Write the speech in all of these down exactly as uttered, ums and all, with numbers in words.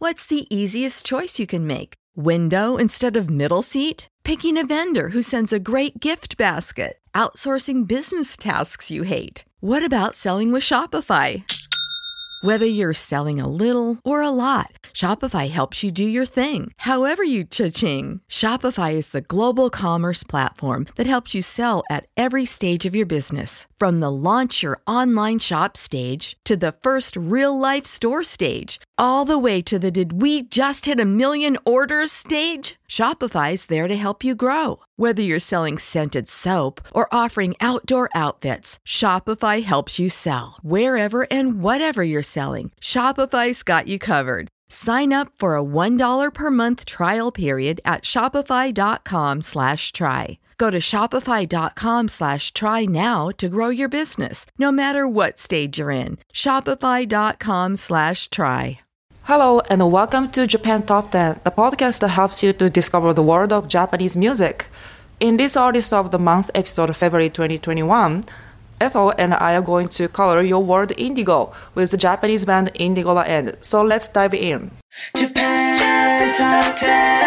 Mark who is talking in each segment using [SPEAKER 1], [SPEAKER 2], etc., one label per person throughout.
[SPEAKER 1] What's the easiest choice you can make? Window instead of middle seat? Picking a vendor who sends a great gift basket? Outsourcing business tasks you hate? What about selling with Shopify? Whether you're selling a little or a lot, Shopify helps you do your thing, however you cha-ching. Shopify is the global commerce platform that helps you sell at every stage of your business. From the launch your online shop stage to the first real-life store stage, all the way to the did we just hit a million orders stage. Shopify's there to help you grow. Whether you're selling scented soap or offering outdoor outfits, Shopify helps you sell. Wherever and whatever you're selling, Shopify's got you covered. Sign up for a one dollar per month trial period at shopify.com slash try. Go to shopify.com slash try now to grow your business, no matter what stage you're in. Shopify.com slash try.
[SPEAKER 2] Hello and welcome to Japan Top ten, the podcast that helps you to discover the world of Japanese music. In this Artist of the Month episode of February twenty twenty-one, Ethel and I are going to color your world indigo with the Japanese band Indigo La End. So let's dive in. Japan Top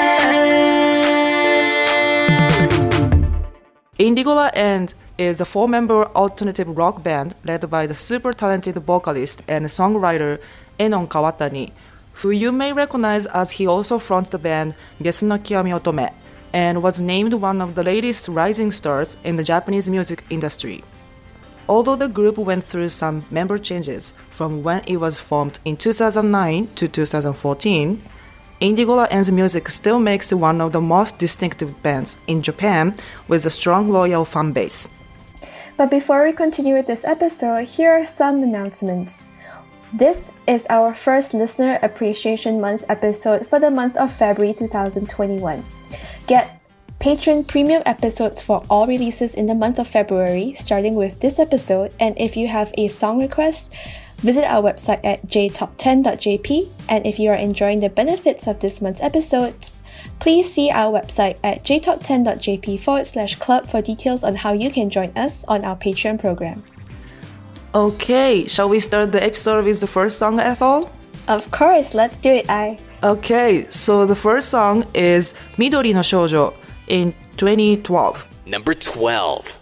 [SPEAKER 2] ten. Indigo La End is a four-member alternative rock band led by the super talented vocalist and songwriter Enon Kawatani, who you may recognize as he also fronts the band Getsu no Kiwami Otome, and was named one of the latest rising stars in the Japanese music industry. Although the group went through some member changes from when it was formed in two thousand nine to two thousand fourteen, Indigo La End's music still makes it one of the most distinctive bands in Japan with a strong loyal fan base.
[SPEAKER 3] But before we continue with this episode, here are some announcements. This is our first Listener Appreciation Month episode for the month of February twenty twenty-one. Get Patreon premium episodes for all releases in the month of February, starting with this episode, and if you have a song request, visit our website at j top ten dot j p, and if you are enjoying the benefits of this month's episodes, please see our website at j top ten dot j p forward slash club for details on how you can join us on our Patreon program.
[SPEAKER 2] Okay, shall we start the episode with the first song, Ethel?
[SPEAKER 3] Of course, let's do it, I.
[SPEAKER 2] Okay, so the first song is Midori no Shoujo in twenty twelve.
[SPEAKER 4] Number twelve.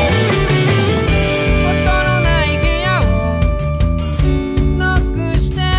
[SPEAKER 5] 音のない部屋をノックして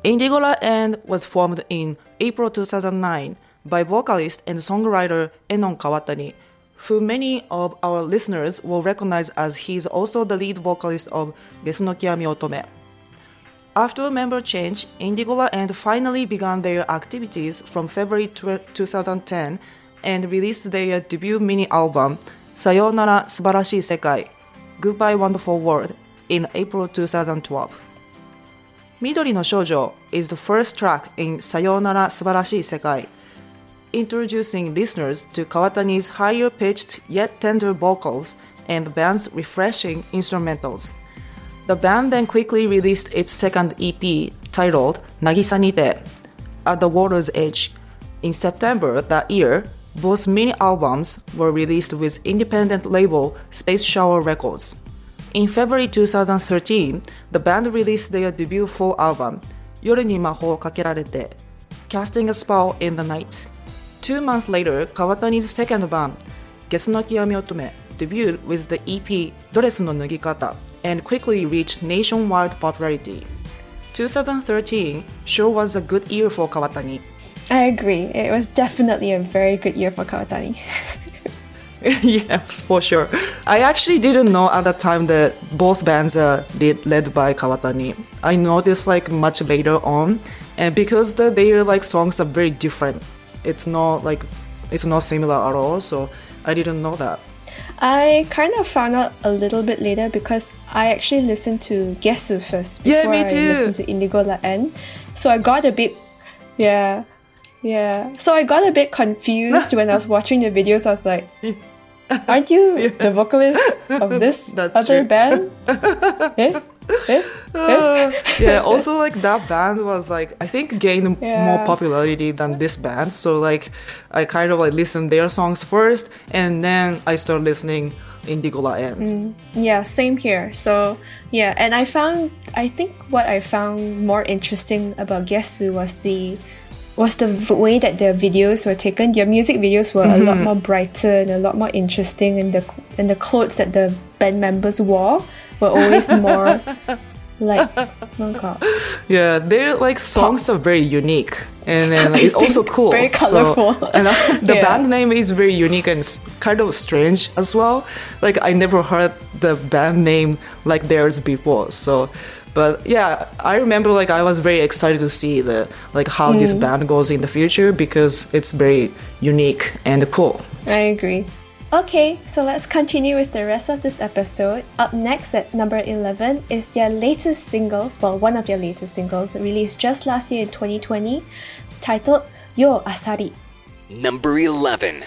[SPEAKER 2] Indigo La End was formed in April two thousand nine by vocalist and songwriter Enon Kawatani, who many of our listeners will recognize as he's also the lead vocalist of Gesu no Kiwami Otome. After a member change, Indigo La End finally began their activities from February two thousand ten and released their debut mini album, Sayonara Subarashii Sekai, Goodbye Wonderful World, in April two thousand twelve. Midori no Shoujo is the first track in Sayonara Subarashii Sekai, introducing listeners to Kawatani's higher-pitched yet tender vocals and the band's refreshing instrumentals. The band then quickly released its second E P, titled Nagisa Nite, At the Water's Edge. In September that year, both mini-albums were released with independent label Space Shower Records. In February two thousand thirteen, the band released their debut full album, Yoru ni Mahou Kakerarete, Casting a Spell in the Night. Two months later, Kawatani's second band, Gesu no Kiwami Otome, debuted with the E P Dorets no Nugikata and quickly reached nationwide popularity. twenty thirteen sure was a good year for Kawatani.
[SPEAKER 3] I agree. It was definitely a very good year for Kawatani.
[SPEAKER 2] Yeah, for sure. I actually didn't know at the time that both bands are lead, led by Kawatani. I noticed like much later on, and because the, their like songs are very different. It's not like it's not similar at all. So I didn't know that.
[SPEAKER 3] I kind of found out a little bit later because I actually listened to Gesu first before
[SPEAKER 2] yeah, me too.
[SPEAKER 3] I listened to Indigo La End. So I got a bit, yeah, yeah. So I got a bit confused when I was watching the videos. I was like, aren't you yeah. the vocalist of this
[SPEAKER 2] That's
[SPEAKER 3] other
[SPEAKER 2] true.
[SPEAKER 3] band? eh? Eh?
[SPEAKER 2] Uh, yeah, also like that band was like I think gained
[SPEAKER 3] yeah.
[SPEAKER 2] more popularity than this band, so like I kind of like listened their songs first and then I started listening Indigo La End.
[SPEAKER 3] Mm, yeah, same here. So yeah, and I found I think what I found more interesting about Gesu was the was the v- way that their videos were taken. Their music videos were mm-hmm. a lot more brighter and a lot more interesting, and the and the clothes that the band members wore were always more like
[SPEAKER 2] yeah, their like songs are very unique, and then like, it's also cool,
[SPEAKER 3] very colorful.
[SPEAKER 2] So, and uh, the
[SPEAKER 3] yeah.
[SPEAKER 2] band name is very unique and kind of strange as well. Like I never heard the band name like theirs before. So, but yeah, I remember like I was very excited to see the like how mm. this band goes in the future because it's very unique and cool.
[SPEAKER 3] I agree. Okay, so let's continue with the rest of this episode. Up next at number eleven is their latest single, well, one of their latest singles, released just last year in twenty twenty, titled Yo Asari.
[SPEAKER 4] Number eleven.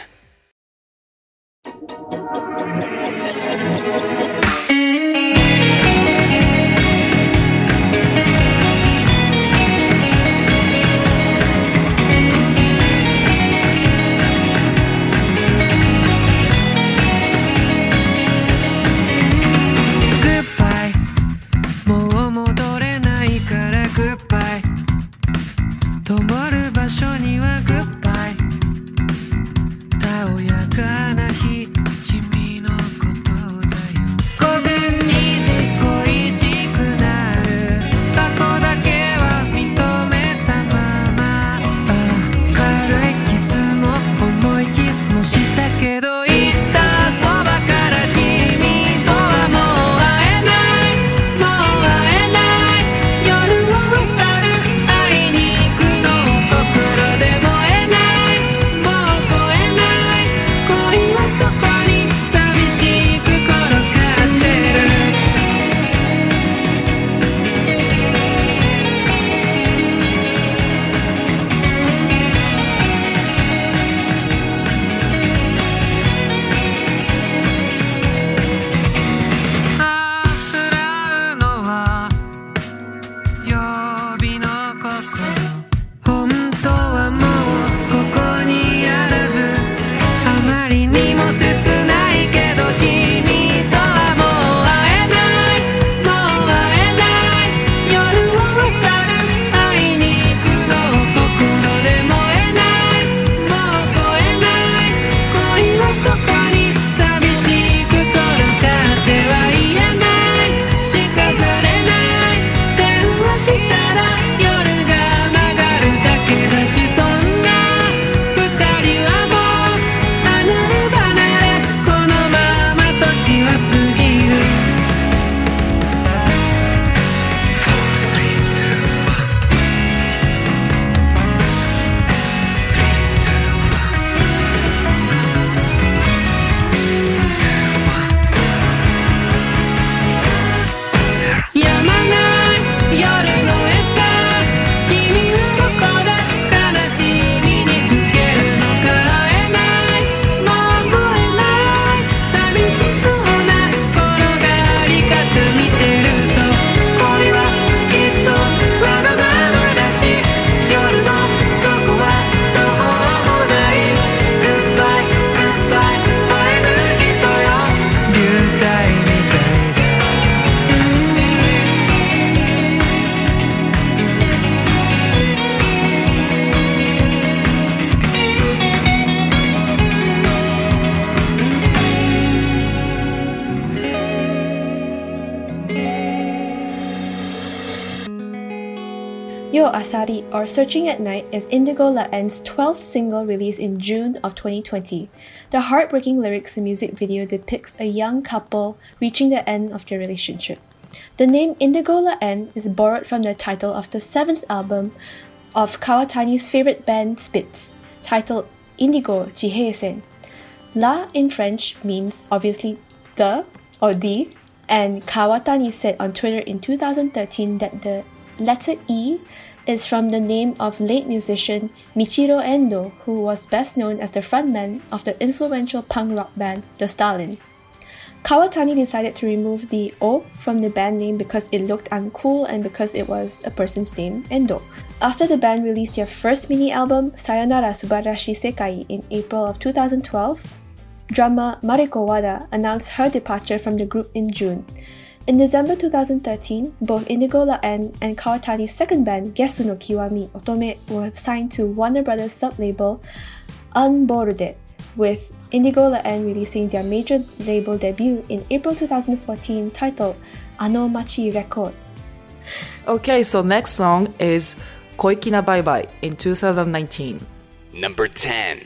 [SPEAKER 3] Yo Asari or Searching at Night is Indigo La N's twelfth single released in June of twenty twenty. The heartbreaking lyrics and music video depicts a young couple reaching the end of their relationship. The name Indigo La N is borrowed from the title of the seventh album of Kawatani's favorite band Spitz, titled Indigo Jiheisen. La in French means obviously the or the, and Kawatani said on Twitter in two thousand thirteen that the letter E is from the name of late musician Michiro Endo, who was best known as the frontman of the influential punk rock band The Stalin. Kawatani decided to remove the O from the band name because it looked uncool and because it was a person's name, Endo. After the band released their first mini-album, Sayonara Subarashi Sekai, in April of two thousand twelve, drummer Mariko Wada announced her departure from the group in June. In December two thousand thirteen, both Indigo La N and Kawatani's second band, Gesu no Kiwami Otome, were signed to Warner Brothers sub-label Unboarded, with Indigo La N releasing their major label debut in April two thousand fourteen titled Ano Machi Record.
[SPEAKER 2] Okay, so next song is Koiki na Bye Bye in two thousand nineteen.
[SPEAKER 4] Number ten.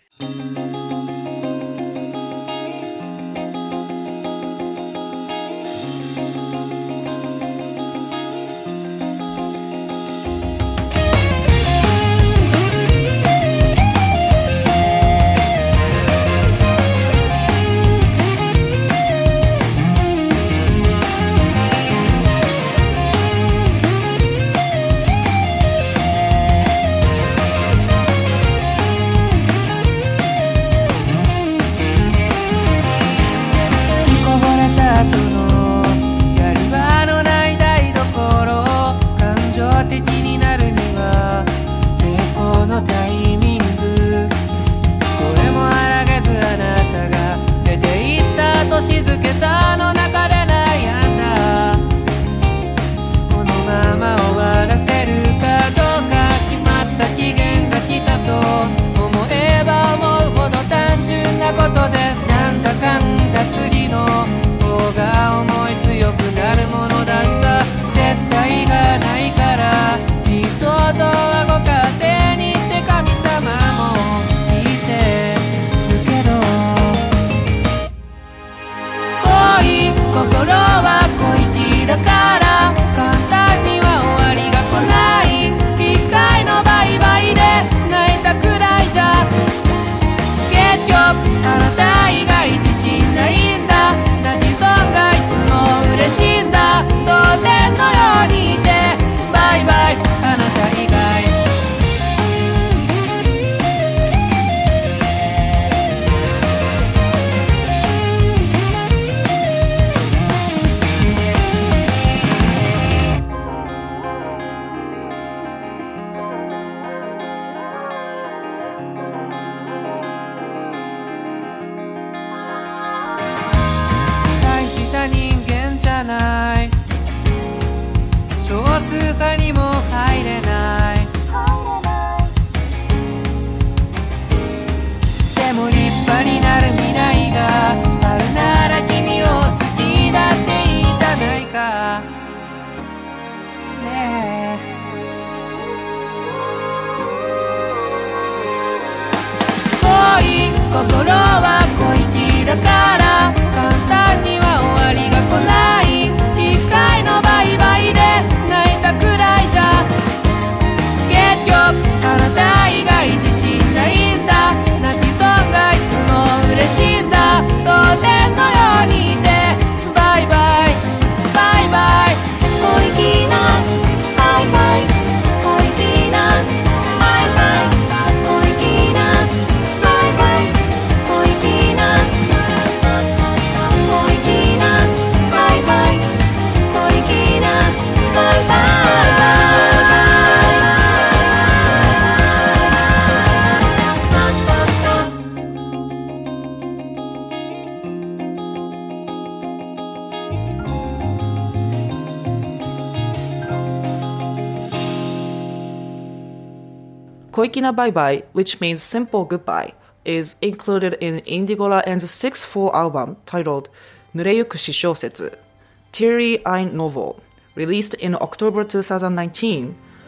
[SPEAKER 2] 小粋なバイバイ, which means simple goodbye, is included in Indigo La N's sixth full album titled 濡れゆく詩小説 Teary Eye Novel, released in October twenty nineteen.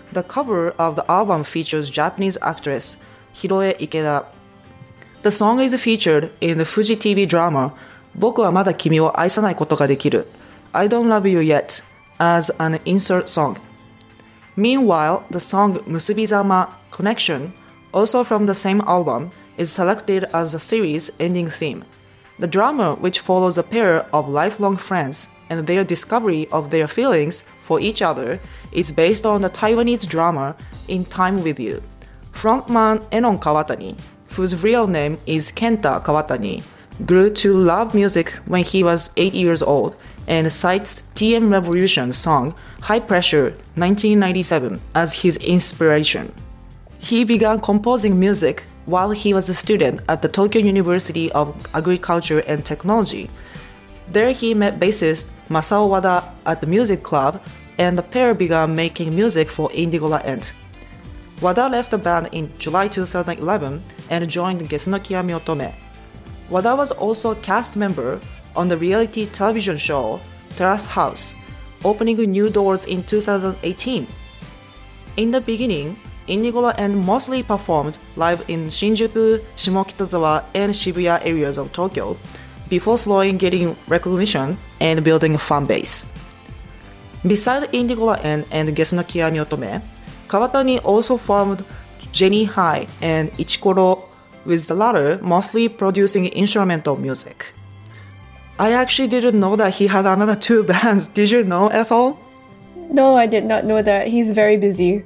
[SPEAKER 2] The cover of the album features Japanese actress Hiroe Ikeda. The song is featured in the Fuji T V drama 僕はまだ君を愛さないことができる I Don't Love You Yet as an insert song. Meanwhile, the song 結びざま Connection, also from the same album, is selected as the series' ending theme. The drama, which follows a pair of lifelong friends and their discovery of their feelings for each other, is based on the Taiwanese drama In Time With You. Frontman Enon Kawatani, whose real name is Kenta Kawatani, grew to love music when he was eight years old and cites T M Revolution's song High Pressure nineteen ninety-seven as his inspiration. He began composing music while he was a student at the Tokyo University of Agriculture and Technology. There he met bassist Masao Wada at the music club, and the pair began making music for Indigo La End. Wada left the band in July twenty eleven and joined Gesunokiya Miyotome. Wada was also a cast member on the reality television show Terrace House, opening new doors in two thousand eighteen. In the beginning, Indigo La End mostly performed live in Shinjuku, Shimokitazawa, and Shibuya areas of Tokyo, before slowly getting recognition and building a fan base. Beside Indigo La End and Gesunokiya Miyotome, Kawatani also formed Jenny High and Ichikoro, with the latter mostly producing instrumental music. I actually didn't know that he had another two bands. Did you know, Ethel?
[SPEAKER 3] No, I did not know that. He's very busy.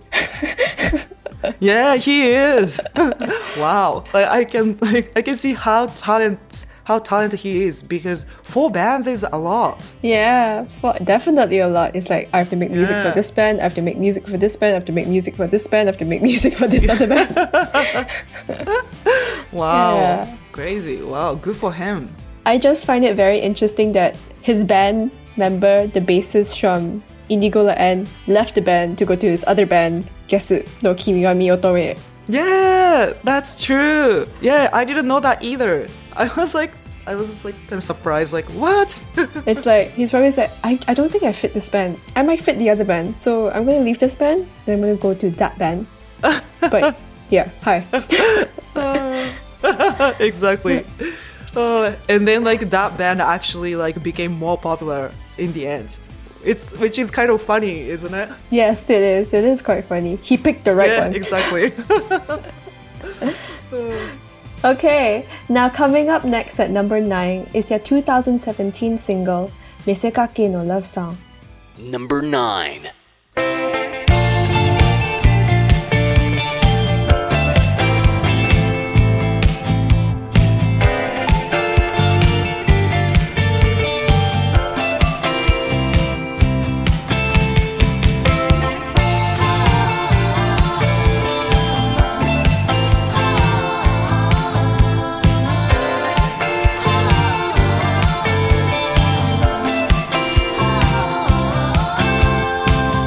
[SPEAKER 2] Yeah, he is. Wow, like, I can like, I can see how talent how talented he is, because four bands is a lot.
[SPEAKER 3] Yeah, well, definitely a lot. It's like, I have to make music
[SPEAKER 2] Yeah.
[SPEAKER 3] for this band, I have to make music for this band, I have to make music for this band, I have to make music for this other band.
[SPEAKER 2] Wow,
[SPEAKER 3] Yeah.
[SPEAKER 2] crazy. Wow, good for him.
[SPEAKER 3] I just find it very interesting that his band member, the bassist from Indigo La End, left the band to go to his other band, Gesu no Kimi wa Miyotome.
[SPEAKER 2] Yeah, that's true. Yeah, I didn't know that either. I was like, I was just like kind of surprised, like, what?
[SPEAKER 3] It's like, he's probably like, I, I don't think I fit this band. I might fit the other band, so I'm going to leave this band, and I'm going to go to that band. But, yeah, hi.
[SPEAKER 2] Exactly. Uh, and then like that band actually like became more popular in the end. It's which is kind of funny, isn't it?
[SPEAKER 3] Yes, it is. It is quite funny. He picked the right
[SPEAKER 2] Yeah,
[SPEAKER 3] one.
[SPEAKER 2] exactly.
[SPEAKER 3] Okay, now coming up next at number nine is their two thousand seventeen single, Mesekake no Love Song.
[SPEAKER 4] Number nine.
[SPEAKER 5] 「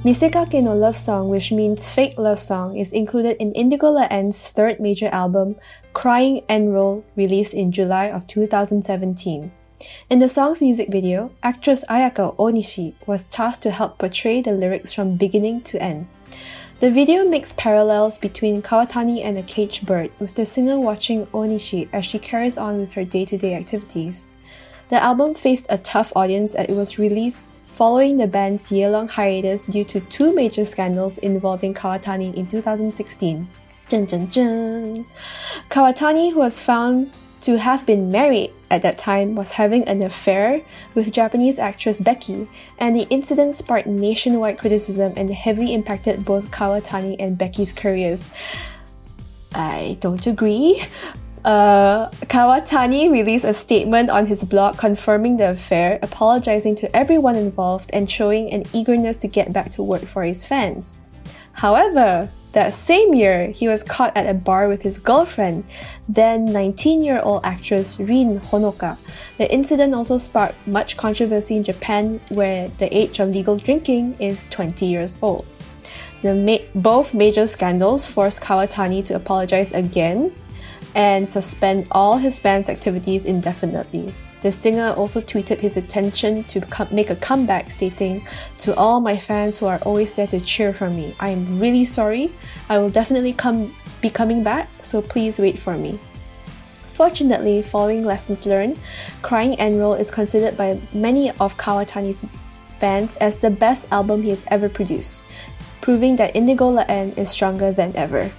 [SPEAKER 3] Misekake no Love Song, which means fake love song, is included in Indigo La N's third major album, Crying Enroll, released in July of two thousand seventeen. In the song's music video, actress Ayaka Onishi was tasked to help portray the lyrics from beginning to end. The video makes parallels between Kawatani and a caged bird, with the singer watching Onishi as she carries on with her day-to-day activities. The album faced a tough audience as it was released following the band's year-long hiatus due to two major scandals involving Kawatani in two thousand sixteen. Dun, dun, dun. Kawatani, who was found to have been married at that time, was having an affair with Japanese actress Becky, and the incident sparked nationwide criticism and heavily impacted both Kawatani and Becky's careers. I don't agree. Uh, Kawatani released a statement on his blog confirming the affair, apologizing to everyone involved and showing an eagerness to get back to work for his fans. However, that same year, he was caught at a bar with his girlfriend, then nineteen-year-old actress Rin Honoka. The incident also sparked much controversy in Japan, where the age of legal drinking is twenty years old. The ma- both major scandals forced Kawatani to apologize again and suspend all his band's activities indefinitely. The singer also tweeted his intention to come, make a comeback, stating, "To all my fans who are always there to cheer for me, I am really sorry. I will definitely come be coming back, so please wait for me." Fortunately, following lessons learned, Crying Enroll is considered by many of Kawatani's fans as the best album he has ever produced, proving that Indigo La N is stronger than ever.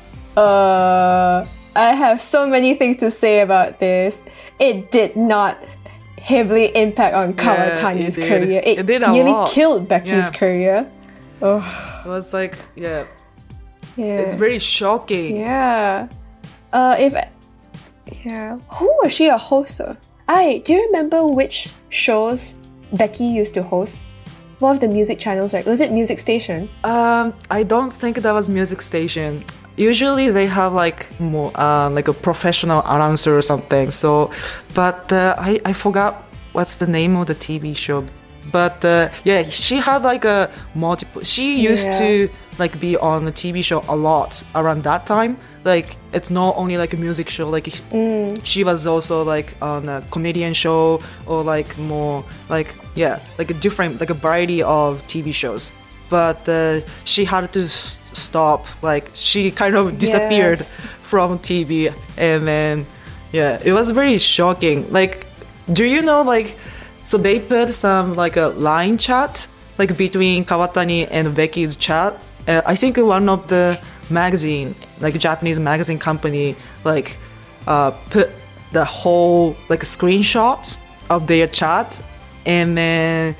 [SPEAKER 3] Uh, I have so many things to say about this. It did not heavily impact on Kawatani's
[SPEAKER 2] yeah, it
[SPEAKER 3] career. It,
[SPEAKER 2] it did a
[SPEAKER 3] nearly
[SPEAKER 2] lot.
[SPEAKER 3] killed Becky's
[SPEAKER 2] Yeah.
[SPEAKER 3] career. Oh,
[SPEAKER 2] It was like, yeah,
[SPEAKER 3] yeah.
[SPEAKER 2] it's very shocking.
[SPEAKER 3] Yeah. Uh, if yeah, who was she a host of? I do you remember which shows Becky used to host? One of the music channels, right? Was it Music Station?
[SPEAKER 2] Um, I don't think that was Music Station. Usually they have like more uh, like a professional announcer or something. So, but uh, I I forgot what's the name of the T V show. But uh, yeah, she had like a multiple. She used
[SPEAKER 3] Yeah.
[SPEAKER 2] to like be on a T V show a lot around that time. Like it's not only like a music show. Like
[SPEAKER 3] Mm.
[SPEAKER 2] she was also like on a comedian show or like more like yeah like a different like a variety of T V shows. But uh, she had to s- stop. Like she kind of disappeared
[SPEAKER 3] Yes.
[SPEAKER 2] from T V, and then yeah, it was very shocking. Like, do you know like? So they put some like a line chat like between Kawatani and Becky's chat. Uh, I think one of the magazine, like Japanese magazine company, like uh, put the whole like screenshots of their chat, and then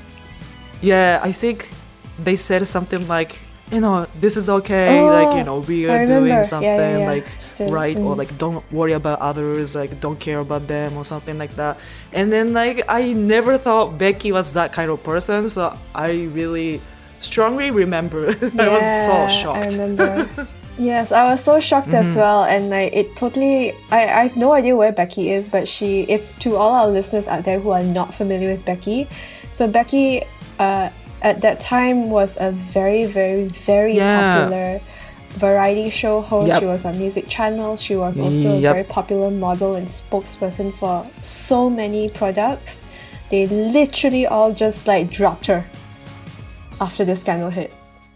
[SPEAKER 2] yeah, I think they said something like, you know, this is okay,
[SPEAKER 3] Oh,
[SPEAKER 2] like, you know, we
[SPEAKER 3] I
[SPEAKER 2] are
[SPEAKER 3] remember.
[SPEAKER 2] doing
[SPEAKER 3] Yeah,
[SPEAKER 2] something
[SPEAKER 3] yeah, yeah.
[SPEAKER 2] like
[SPEAKER 3] Still,
[SPEAKER 2] right, or
[SPEAKER 3] mm.
[SPEAKER 2] like don't worry about others, like don't care about them or something like that. And then like I never thought Becky was that kind of person, so I really strongly remember. I was so shocked.
[SPEAKER 3] I remember. Yes, I was so shocked as well, and like it totally. I, I have no idea where Becky is, but she. If to all our listeners out there who are not familiar with Becky, so Becky, uh, at that time was a very, very, very
[SPEAKER 2] Yeah.
[SPEAKER 3] popular variety show host.
[SPEAKER 2] Yep.
[SPEAKER 3] She was on music channels. She was also a
[SPEAKER 2] Yep.
[SPEAKER 3] very popular model and spokesperson for so many products. They literally all just like dropped her after the scandal hit,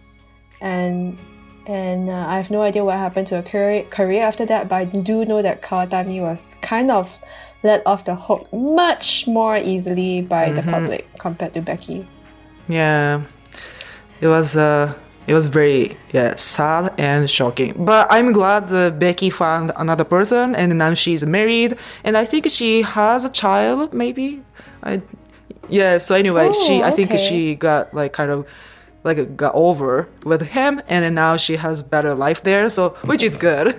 [SPEAKER 3] and and uh, I have no idea what happened to her career, career after that, but I do know that Kawatani was kind of let off the hook much more easily by the public compared to Becky.
[SPEAKER 2] Yeah, it was uh, it was very yeah sad and shocking. But I'm glad that Becky found another person, and now she's married, and I think she has a child. Maybe, I yeah. So anyway,
[SPEAKER 3] Oh,
[SPEAKER 2] she I think
[SPEAKER 3] okay.
[SPEAKER 2] she got like kind of like got over with him, and then now she has better life there. So which is good.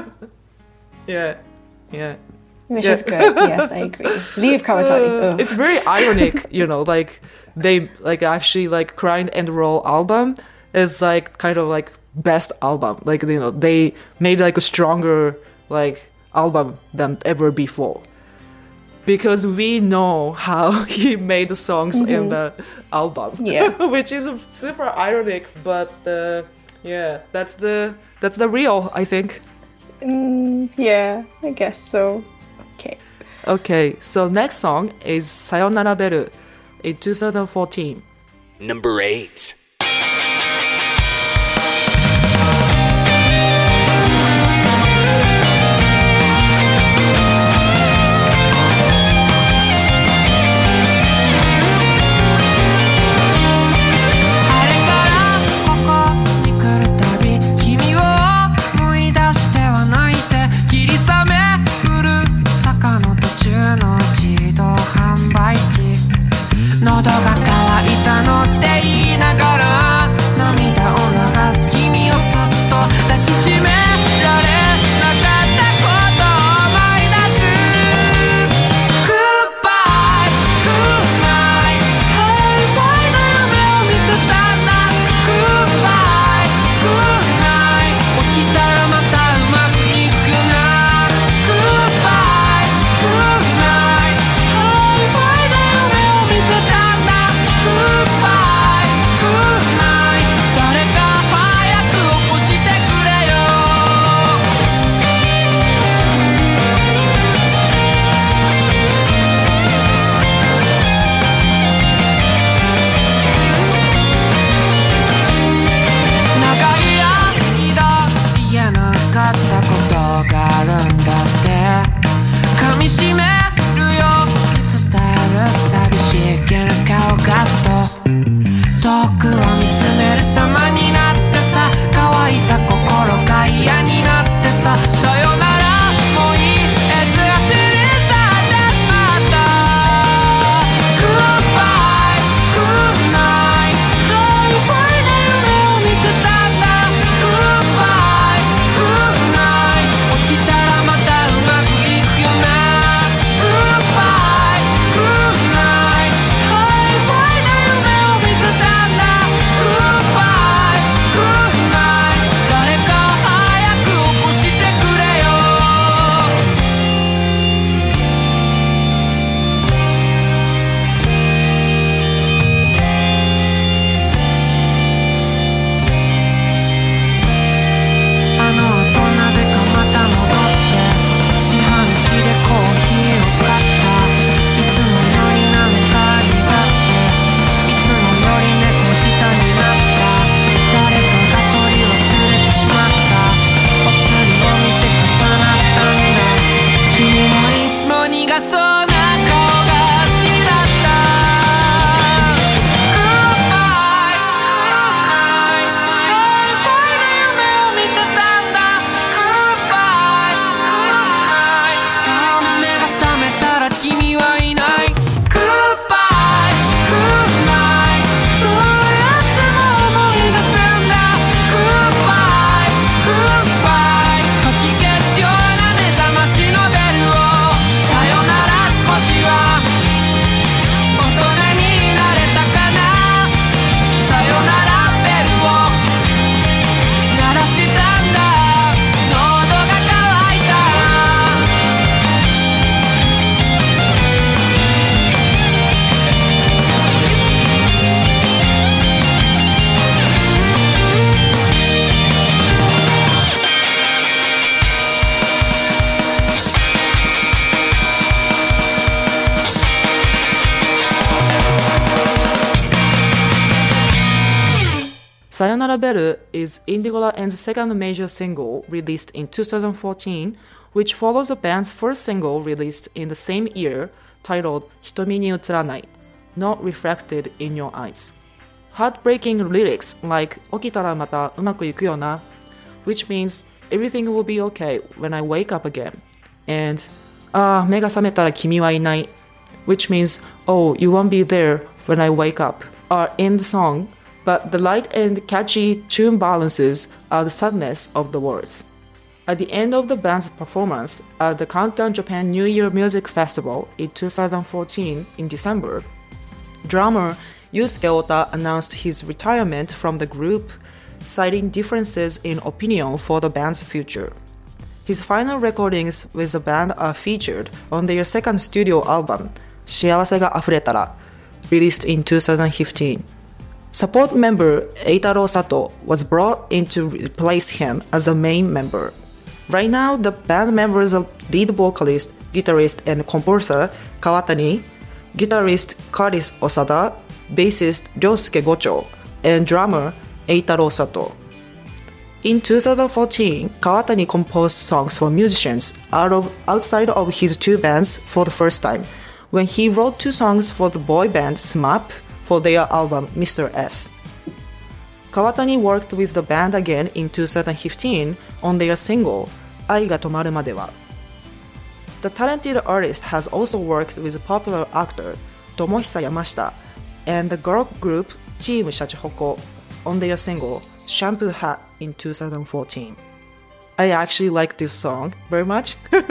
[SPEAKER 2] yeah, yeah.
[SPEAKER 3] Which
[SPEAKER 2] Yeah.
[SPEAKER 3] is good. Yes, I agree. Leave Kawatani.
[SPEAKER 2] Uh,
[SPEAKER 3] Ugh.
[SPEAKER 2] it's very ironic, you know, like they like actually like Crying and Roll album is like kind of like best album. Like, you know, they made like a stronger like album than ever before. because we know how he made the songs mm-hmm. in the album,
[SPEAKER 3] yeah.
[SPEAKER 2] which is super ironic. But uh, yeah, that's the that's the real, I think.
[SPEAKER 3] Mm, yeah, I guess so. Okay.
[SPEAKER 2] Okay, so next song is Sayonara Beru in twenty fourteen.
[SPEAKER 4] Number eight.
[SPEAKER 5] 喉が渇いたのって言いながら涙を流す君をそっと抱きしめられなかったことを思い出す Goodbye, good night Hey, fine な夢を見てたんだ Goodbye, good night 起きたらまたうまくいくな Goodbye, good night Hey, fine な夢を見てたんだGoodbye, good night 誰か早く起こしてくれよ長い間言えなかったことがあるんだって噛みしめるよ伝える寂しげな顔がふと遠くを見つめる様になってさ乾いた心が嫌になってささよならもういいえず足に去ってしまった Goodbye, good night Hey, fine な夢を見てたんだ Goodbye, good night 起きたらまたうまくいくよな Goodbye, good night Hey, fine な夢を見てたんだ Goodbye, good night 誰か早く起こしてくれよあの後なぜかまた戻って自販機でコーヒーを買ったいつもよりなんか苦手いつもより猫舌になった誰かが取り忘れてしまったお釣りを見て重なったんだ君もいつも苦そうな顔が好きだった Goodbye, good night Hey, fine な夢を見てたんだ Goodbye, good night ああ目が覚めたら君はいない Goodbye, good night どうやっても思い出すんだ Goodbye, goodbye かき消すような目覚ましのベルをさよなら少しは大人になれたかなさよならベルを鳴らしたんだ喉が渇いた
[SPEAKER 2] Sayonara Beru is Indigola End's second major single released in twenty fourteen, which follows the band's first single released in the same year titled Hitomi ni Utsuranai, Not Reflected in Your Eyes. Heartbreaking lyrics like Okitara mata umaku iku yo na, which means everything will be okay when I wake up again, and Ah, mega sametara kimi wa inai, which means oh, you won't be there when I wake up, are in the song. But the light and catchy tune balances are the sadness of the words. At the end of the band's performance at the Countdown Japan New Year Music Festival in twenty fourteen in December, drummer Yusuke Ota announced his retirement from the group, citing differences in opinion for the band's future. His final recordings with the band are featured on their second studio album, 幸せが溢れたら, released in twenty fifteen. Support member Eitaro Sato was brought in to replace him as a main member. Right now, the band members are lead vocalist, guitarist, and composer Kawatani, guitarist Karis Osada, bassist Ryosuke Gocho, and drummer Eitaro Sato. In twenty fourteen, Kawatani composed songs for musicians out of, outside of his two bands for the first time, when he wrote two songs for the boy band S M A P for their album Mister S. Kawatani worked with the band again in twenty fifteen on their single 愛が止まるまでは. The talented artist has also worked with popular actor Tomohisa Yamashita and the girl group Team Shachihoko on their single Shampoo Hat in twenty fourteen. I actually like this song very much.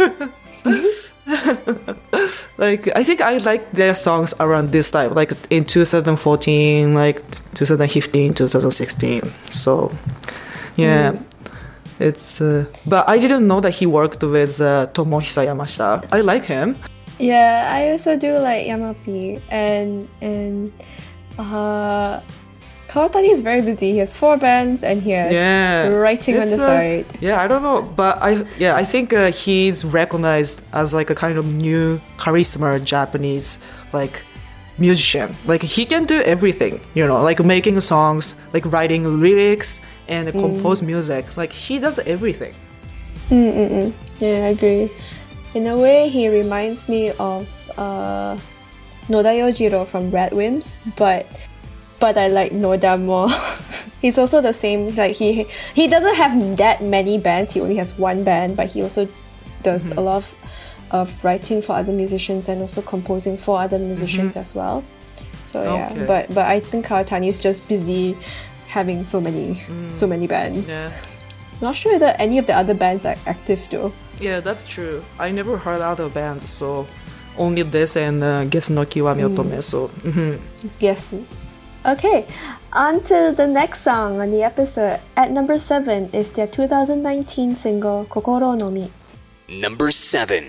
[SPEAKER 2] Like, I think I like their songs around this time, like in twenty fourteen, like twenty fifteen, twenty sixteen. So, yeah. Mm. It's, uh, but I didn't know that he worked with uh, Tomohisa Yamashita. I like him.
[SPEAKER 3] Yeah, I also do like Yamapi, and and uh, Kawatani is very busy. He has four bands, and he has
[SPEAKER 2] yeah.
[SPEAKER 3] writing
[SPEAKER 2] it's,
[SPEAKER 3] on the
[SPEAKER 2] uh,
[SPEAKER 3] side.
[SPEAKER 2] Yeah, I don't know, but I yeah I think uh, he's recognized as like a kind of new charisma Japanese like musician. Like he can do everything, you know, like making songs, like writing lyrics, and mm. compose music. Like he does everything.
[SPEAKER 3] Mm-mm-mm. Yeah, I agree. In a way, he reminds me of uh, Noda Yojiro from Radwimps, but but I like Noda more. He's also the same. Like he he doesn't have that many bands. He only has one band, but he also does mm-hmm. a lot of, of writing for other musicians and also composing for other musicians mm-hmm. as well. So yeah, okay. but but I think Kawatani is just busy having so many mm. so many bands.
[SPEAKER 2] Yeah.
[SPEAKER 3] Not sure that any of the other bands are active though.
[SPEAKER 2] Yeah, that's true. I never heard other bands, so only this and uh, Gesu no Ki wa Myotome. Mm. So mm-hmm.
[SPEAKER 3] Yes. Okay, on to the next song on the episode. At number seven is their two thousand nineteen single Kokoro no Mi.
[SPEAKER 4] Number seven.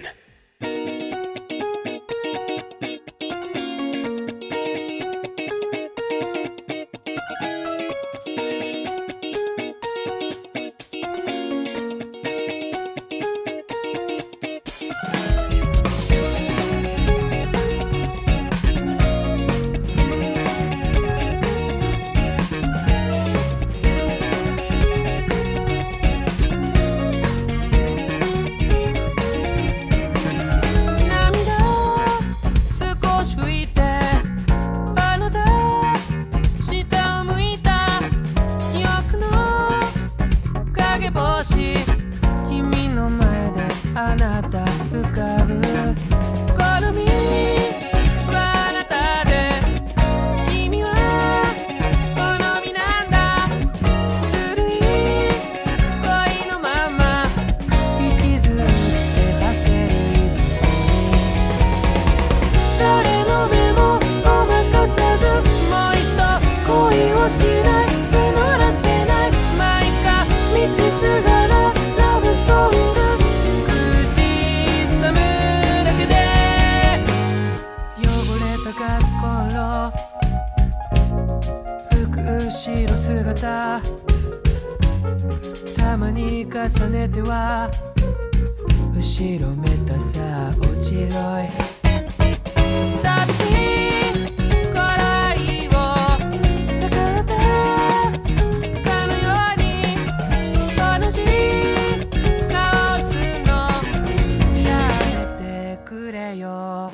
[SPEAKER 5] たまに重ねては後ろめたさ落ちろい寂しい頃合いを測ったかのように同じ顔すのやめてくれよ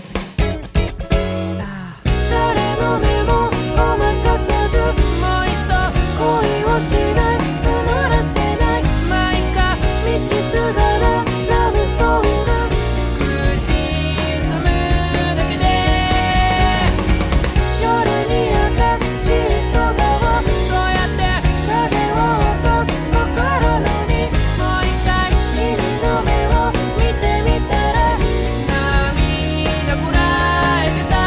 [SPEAKER 5] 誰の目もごまかさずもういっそ恋をしない募らせない毎回道すがらラブソング口ずむだけで夜に明かすシート側そうやって影を落とす心のにもう一回君の目を見てみたら涙こらえてた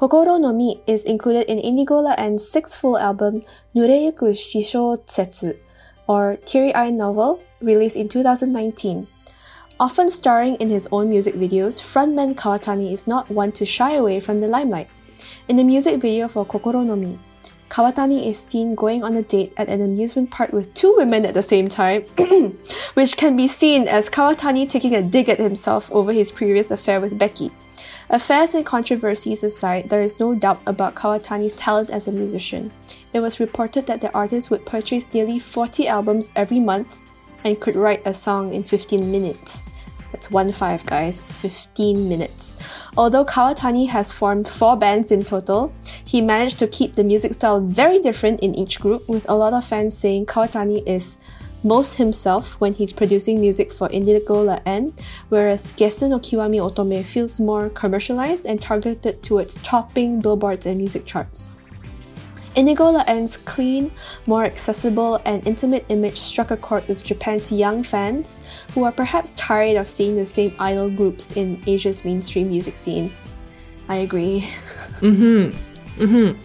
[SPEAKER 3] Kokoro no Mi is included in Indigo La N's sixth full album, Nureyuku Shishōzetsu, or Teary-Eyed Novel, released in two thousand nineteen. Often starring in his own music videos, frontman Kawatani is not one to shy away from the limelight. In the music video for Kokoro no Mi, Kawatani is seen going on a date at an amusement park with two women at the same time, which can be seen as Kawatani taking a dig at himself over his previous affair with Becky. Affairs and controversies aside, there is no doubt about Kawatani's talent as a musician. It was reported that the artist would purchase nearly forty albums every month and could write a song in fifteen minutes. That's one five, guys. fifteen minutes. Although Kawatani has formed four bands in total, he managed to keep the music style very different in each group, with a lot of fans saying Kawatani is most himself when he's producing music for Indigo La N, whereas Gesu no Kiwami Otome feels more commercialized and targeted towards topping billboards and music charts. Indigo La N's clean, more accessible, and intimate image struck a chord with Japan's young fans, who are perhaps tired of seeing the same idol groups in Asia's mainstream music scene. I agree.
[SPEAKER 2] Mm-hmm. Mm-hmm.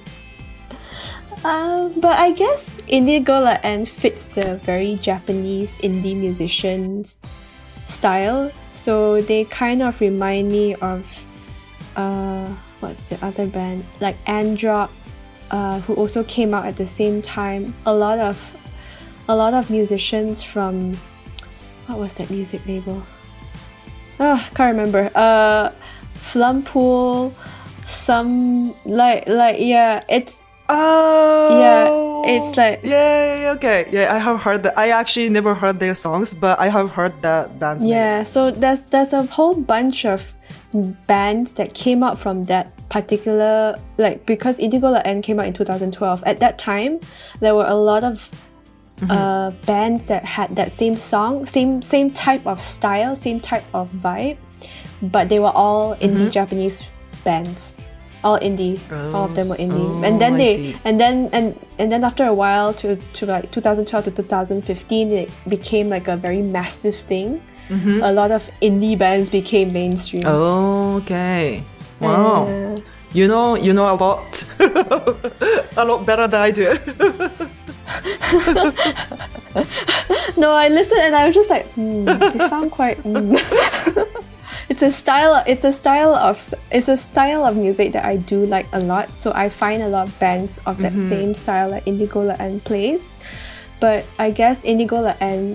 [SPEAKER 3] Uh, but I guess Indigo La N fits the very Japanese indie musicians style, so they kind of remind me of uh, what's the other band? Like Androck, uh, who also came out at the same time. A lot of a lot of musicians from what was that music label? Oh, can't remember. Uh, Flumpool, some like like yeah, it's.
[SPEAKER 2] Oh,
[SPEAKER 3] yeah, it's like
[SPEAKER 2] yeah, yeah, okay, yeah. I have heard that. I actually never heard their songs, but I have heard that band's
[SPEAKER 3] yeah.
[SPEAKER 2] name.
[SPEAKER 3] So there's there's a whole bunch of bands that came out from that particular, like, because Indigo La N came out in two thousand twelve. At that time, there were a lot of mm-hmm. uh, bands that had that same song, same same type of style, same type of vibe, but they were all indie mm-hmm. Japanese bands. All indie, oh, all of them were indie,
[SPEAKER 2] oh,
[SPEAKER 3] and then
[SPEAKER 2] I
[SPEAKER 3] they,
[SPEAKER 2] see.
[SPEAKER 3] and then and and then after a while, to to like two thousand twelve to two thousand fifteen, it became like a very massive thing. Mm-hmm. A lot of indie bands became mainstream.
[SPEAKER 2] Oh, okay, wow. Uh, you know, you know a lot, a lot better than I do.
[SPEAKER 3] No, I listened and I was just like, hmm, they sound quite. Mm. It's a style. It's a style of. It's a style of music that I do like a lot. So I find a lot of bands of that mm-hmm. same style that Indigo La N plays. But I guess Indigo La N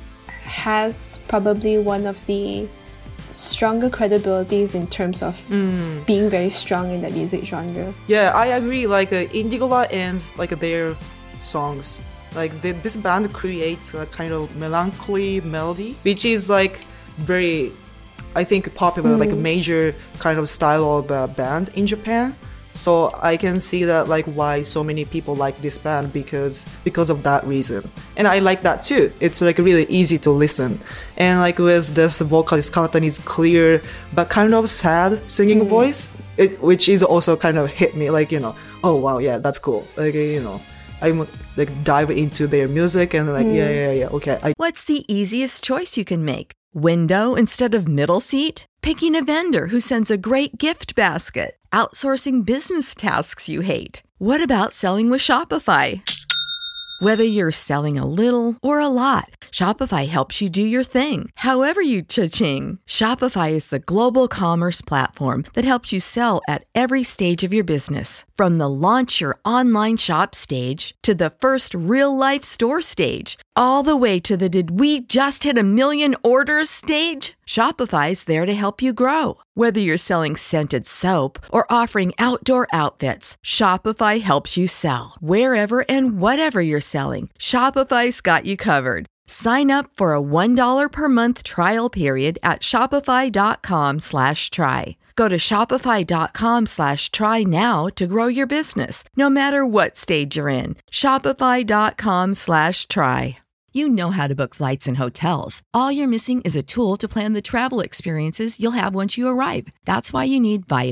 [SPEAKER 3] has probably one of the stronger credibilities in terms of mm. being very strong in that music genre.
[SPEAKER 2] Yeah, I agree. Like uh, Indigo La N's, like their songs, like they, this band creates a kind of melancholy melody, which is like very. I think popular, mm. like a major kind of style of uh, band in Japan. So I can see that like why so many people like this band because because of that reason. And I like that too. It's like really easy to listen. And like with this vocalist Kawatani's clear but kind of sad singing mm. voice, it, which is also kind of hit me like, you know, oh wow, yeah, that's cool. Like, you know, I'm like dive into their music and like, mm. yeah, yeah, yeah, okay. I-
[SPEAKER 1] What's the easiest choice you can make? Window instead of middle seat? Picking a vendor who sends a great gift basket? Outsourcing business tasks you hate? What about selling with Shopify? Whether you're selling a little or a lot, Shopify helps you do your thing, however you cha-ching. Shopify is the global commerce platform that helps you sell at every stage of your business. From the launch your online shop stage to the first real-life store stage, all the way to the did we just hit a million orders stage? Shopify's there to help you grow. Whether you're selling scented soap or offering outdoor outfits, Shopify helps you sell. Wherever and whatever you're selling, Shopify's got you covered. Sign up for a one dollar per month trial period at shopify.com slash try. Go to shopify.com slash try now to grow your business, no matter what stage you're in. Shopify.com slash try. You know how to book flights and hotels. All you're missing is a tool to plan the travel experiences you'll have once you arrive. That's why you need Viator.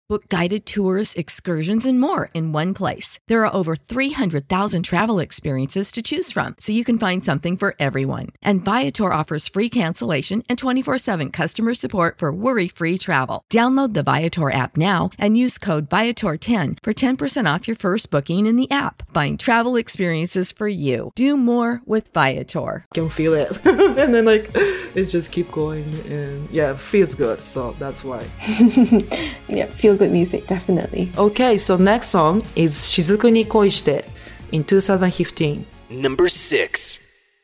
[SPEAKER 1] Book guided tours, excursions, and more in one place. There are over three hundred thousand travel experiences to choose from, so you can find something for everyone. And Viator offers free cancellation and twenty-four seven customer support for worry-free travel. Download the Viator app now and use code Viator ten for ten percent off your first booking in the app. Find travel experiences for you. Do more with Viator.
[SPEAKER 2] I can feel it. And then like it just keep going and yeah, it feels good. So that's why.
[SPEAKER 3] Yeah, feel good music, definitely.
[SPEAKER 2] Okay, so next song is Shizuku ni Koi Shite in two thousand fifteen.
[SPEAKER 4] Number six.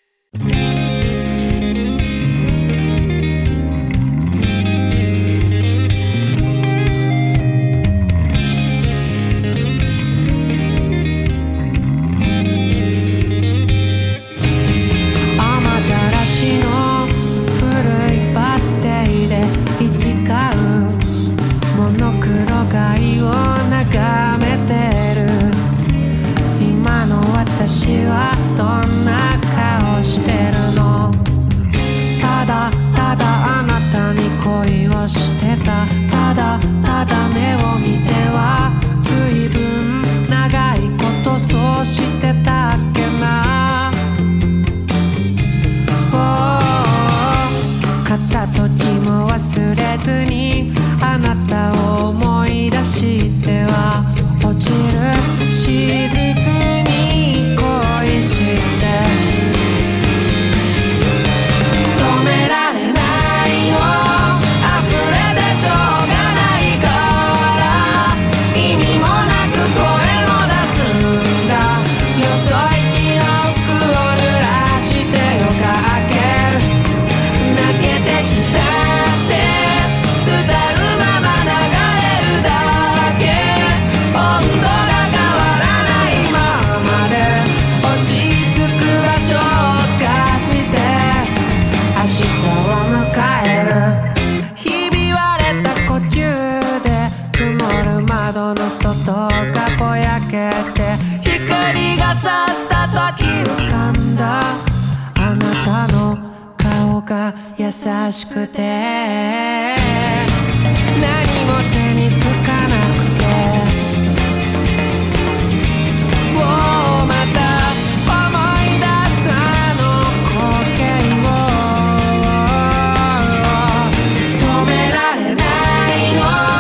[SPEAKER 5] 私はどんな顔してるのただただあなたに恋をしてたただただ目を見ては随分長いことそうしてたっけな、oh、片時も忘れずにあなたを思い出しては落ちる雫に恋して止められないの溢れてしょうがないから意味もなく声も出すんだよそ行きの服を濡らしてよかける泣けてきたって伝うまま流れるだけ温度が窓の外がぼやけて光が差した時浮かんだあなたの顔が優しくて何も手につかなくて、oh、また思い出すあの光景を止められないの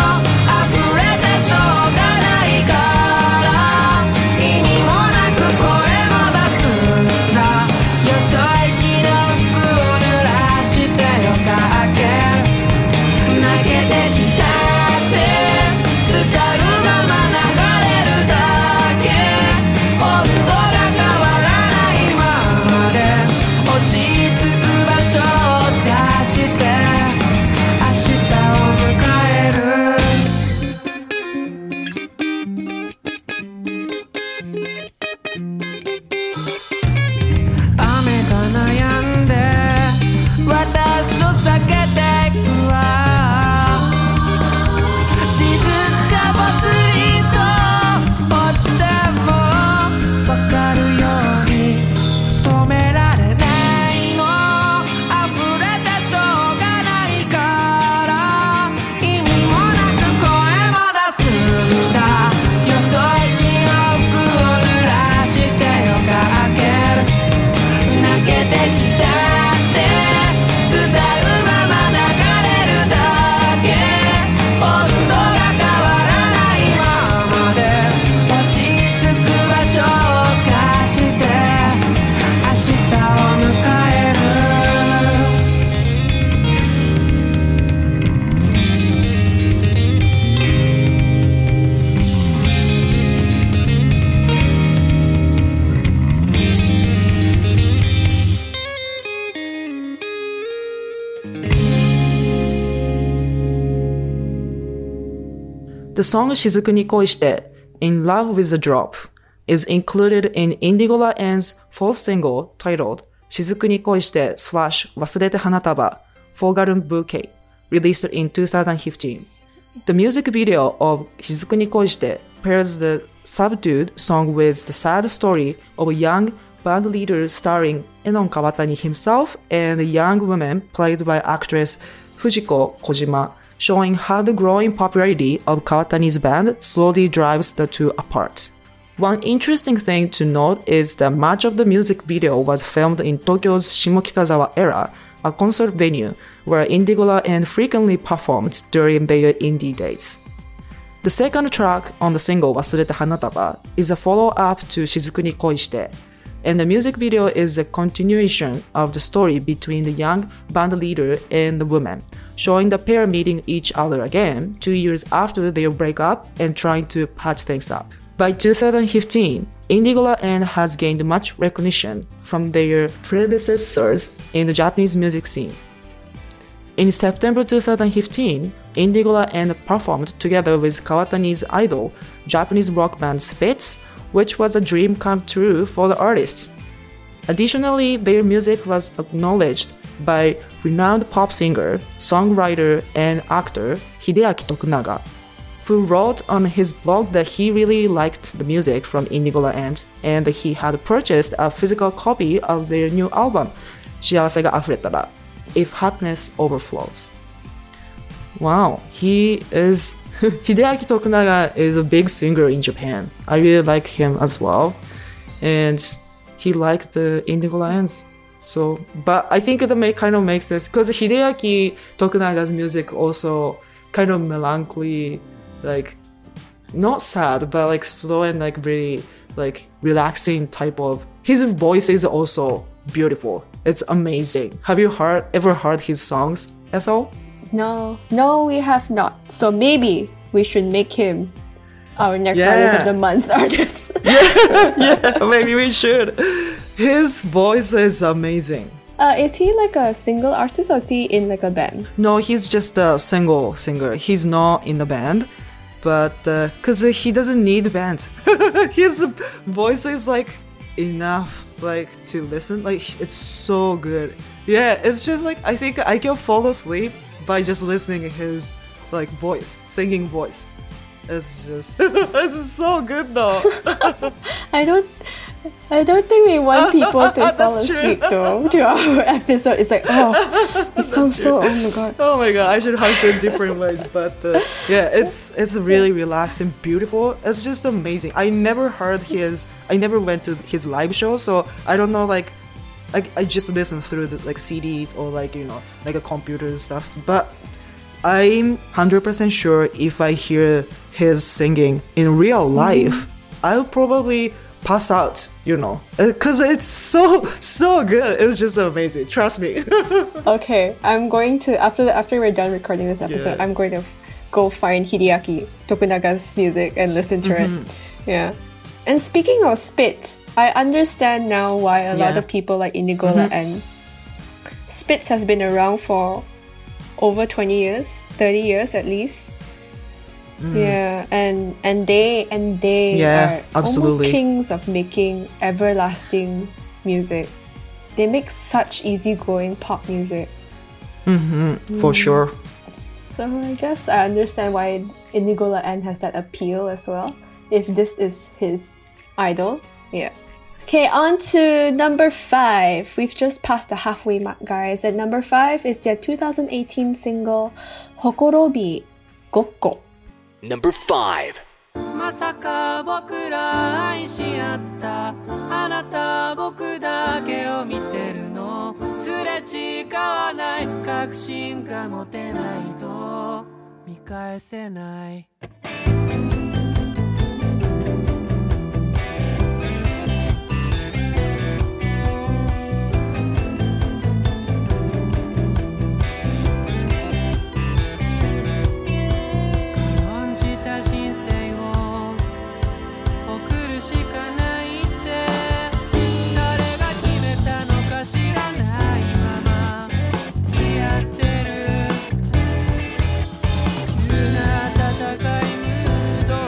[SPEAKER 2] The song Shizuku ni Koi Shite, In Love with a Drop, is included in Indigo La N's fourth single titled Shizuku ni Koi Shite slash Wasurete Hanataba, Forgotten Bouquet, released in two thousand fifteen. The music video of Shizuku ni Koi Shite pairs the subdued song with the sad story of a young band leader starring Enon Kawatani himself and a young woman played by actress Fujiko Kojima showing how the growing popularity of Kawatani's band slowly drives the two apart. One interesting thing to note is that much of the music video was filmed in Tokyo's Shimokitazawa era, a concert venue where Indigola and frequently performed during their indie days. The second track on the single Wasurete Hanataba is a follow-up to Shizuku ni Koi Shite, and the music video is a continuation of the story between the young band leader and the woman, showing the pair meeting each other again two years after their breakup and trying to patch things up. By two thousand fifteen, Indigola N has gained much recognition from their predecessors in the Japanese music scene. In September two thousand fifteen, Indigola N performed together with Kawatani's idol, Japanese rock band Spitz, which was a dream come true for the artists. Additionally, their music was acknowledged by renowned pop singer, songwriter, and actor Hideaki Tokunaga, who wrote on his blog that he really liked the music from Indigola N and he had purchased a physical copy of their new album, 幸せが溢れたら If Happiness Overflows. Wow, he is... Hideaki Tokunaga is a big singer in Japan. I really like him as well. And he liked the Indigola N. So, but I think it may kind of makes sense because Hideaki Tokunaga's music also kind of melancholy, like not sad, but like slow and like very like relaxing type of. His voice is also beautiful. It's amazing. Have you heard ever heard his songs, Ethel?
[SPEAKER 3] No, no, we have not. So maybe we should make him our next
[SPEAKER 2] Yeah.
[SPEAKER 3] Artist of the Month artist.
[SPEAKER 2] yeah, yeah, maybe we should. His voice is amazing.
[SPEAKER 3] Uh, is he like a single artist or is he in like a band?
[SPEAKER 2] No, he's just a single singer. He's not in the band, but because uh, he doesn't need a band. His voice is like enough, like to listen. Like it's so good. Yeah, it's just like I think I can fall asleep by just listening to his like voice, singing voice. It's just it's so good though.
[SPEAKER 3] I don't I don't think we want people to fall
[SPEAKER 2] That's true.
[SPEAKER 3] asleep though to our episode. It's like, oh, it sounds so, oh my god.
[SPEAKER 2] Oh my god, I should have said different ways, but uh, yeah, it's it's really relaxing, beautiful. It's just amazing. I never heard his, I never went to his live show, so I don't know like, like I just listen through the like C Ds or like you know like a computer and stuff. But I'm one hundred percent sure if I hear his singing in real life, mm-hmm. I'll probably pass out, you know, because it's so so good. It's just amazing. Trust me.
[SPEAKER 3] Okay, I'm going to after the, after we're done recording this episode,
[SPEAKER 2] Yeah.
[SPEAKER 3] I'm going to f- go find Hideaki Tokunaga's music and listen to
[SPEAKER 2] Mhm.
[SPEAKER 3] it. Yeah. And speaking of Spitz, I understand now why a lot
[SPEAKER 2] Yeah.
[SPEAKER 3] of people like Indigola
[SPEAKER 2] Mhm.
[SPEAKER 3] and Spitz has been around for over twenty years, thirty years at least.
[SPEAKER 2] Mm.
[SPEAKER 3] Yeah, and and they and they
[SPEAKER 2] Yeah,
[SPEAKER 3] are
[SPEAKER 2] absolutely.
[SPEAKER 3] almost kings of making everlasting music. They make such easygoing pop music.
[SPEAKER 2] Mm-hmm, for sure.
[SPEAKER 3] So I guess I understand why Indigola N has that appeal as well. If this is his idol, yeah. Okay, on to number five. We've just passed the halfway mark, guys. And number five is their two thousand eighteen single Hokorobi Gokko.
[SPEAKER 4] Number five.
[SPEAKER 5] まさか僕ら愛し合ったあなた僕だけを見てるのすれ違わない確信が持てないと見返せない感じた人生を送るしかないって誰が決めたのか知らないまま付き合ってる急な温かいムード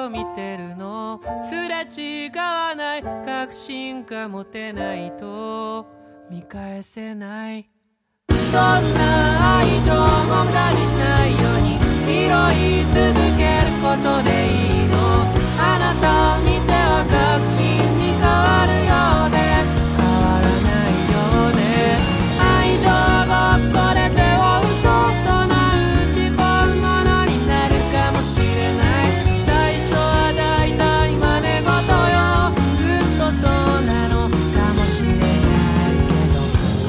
[SPEAKER 5] を見てるのすれ違わない確信が持てないと見返せないどんな愛情も無駄にしないように拾い続けることでいいのあなたを見ては確信に変わるようで変わらないようで愛情ごっこで手を打とうそのうち本物になるかもしれない最初はだいたい真似事よずっとそうなのかもしれないけど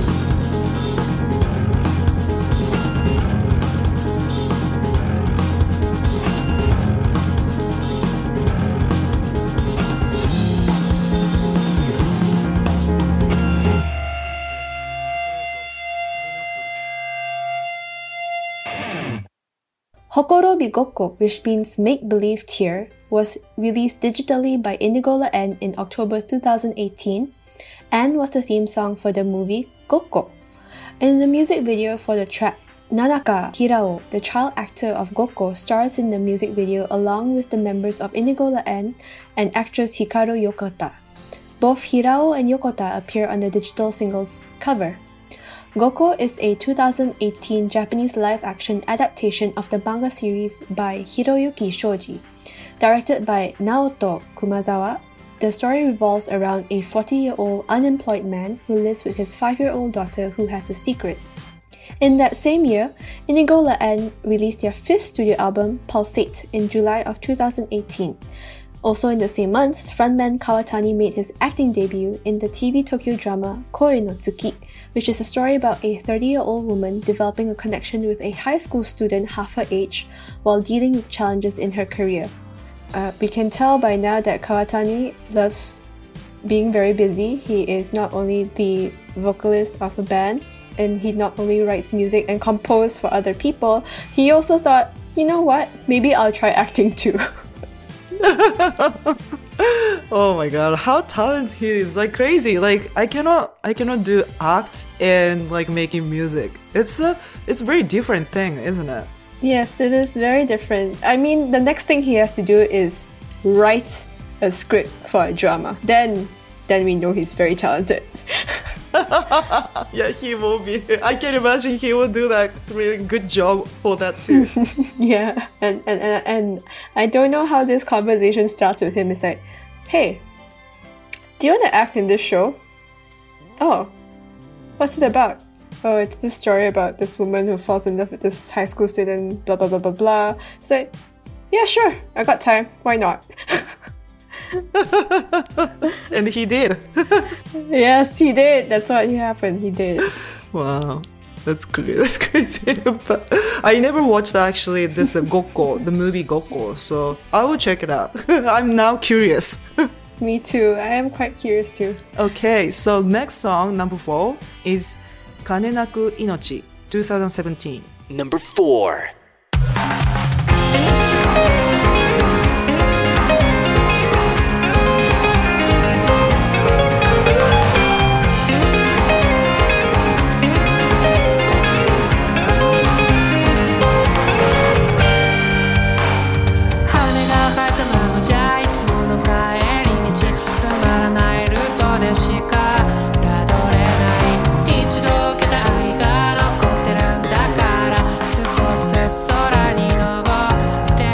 [SPEAKER 3] Hokorobi Gokko, which means make-believe tear, was released digitally by Indigola N in October two thousand eighteen and was the theme song for the movie Gokko. In the music video for the track, Nanaka Hirao, the child actor of Gokko, stars in the music video along with the members of Indigola N and actress Hikaru Yokota. Both Hirao and Yokota appear on the digital singles cover. Gokko is a two thousand eighteen Japanese live-action adaptation of the manga series by Hiroyuki Shoji. Directed by Naoto Kumazawa, the story revolves around a forty-year-old unemployed man who lives with his five-year-old daughter who has a secret. In that same year, Indigola N released their fifth studio album, Pulsate, in July of two thousand eighteen. Also in the same month, frontman Kawatani made his acting debut in the T V Tokyo drama Koe no Tsuki, which is a story about a thirty-year-old woman developing a connection with a high school student half her age while dealing with challenges in her career. Uh, we can tell by now that Kawatani loves being very busy. He is not only the vocalist of a band, and he not only writes music and composes for other people, he also thought, you know what, maybe I'll try acting too.
[SPEAKER 2] Oh my god, how talented he is, like crazy. Like I cannot I cannot do act and like making music. It's a it's a very different thing, isn't it?
[SPEAKER 3] Yes, it is very different. I mean, the next thing he has to do is write a script for a drama. Then then we know he's very talented.
[SPEAKER 2] Yeah, he will be. I can imagine he will do that really good job for that too.
[SPEAKER 3] Yeah, and, and, and, and I don't know how this conversation starts with him. It's like, hey, do you want to act in this show? Oh, what's it about? Oh, it's this story about this woman who falls in love with this high school student, blah, blah, blah, blah, blah. It's like, yeah, sure, I got time. Why not?
[SPEAKER 2] And he did.
[SPEAKER 3] Yes, he did. That's what happened. He did.
[SPEAKER 2] Wow, that's crazy. That's crazy. But I never watched actually this uh, Gokko, the movie Gokko. So I will check it out. I'm now curious.
[SPEAKER 3] Me too. I am quite curious too.
[SPEAKER 2] Okay, so next song, number four, is Kanenaku Inochi, twenty seventeen.
[SPEAKER 4] Number four.
[SPEAKER 5] 空に登って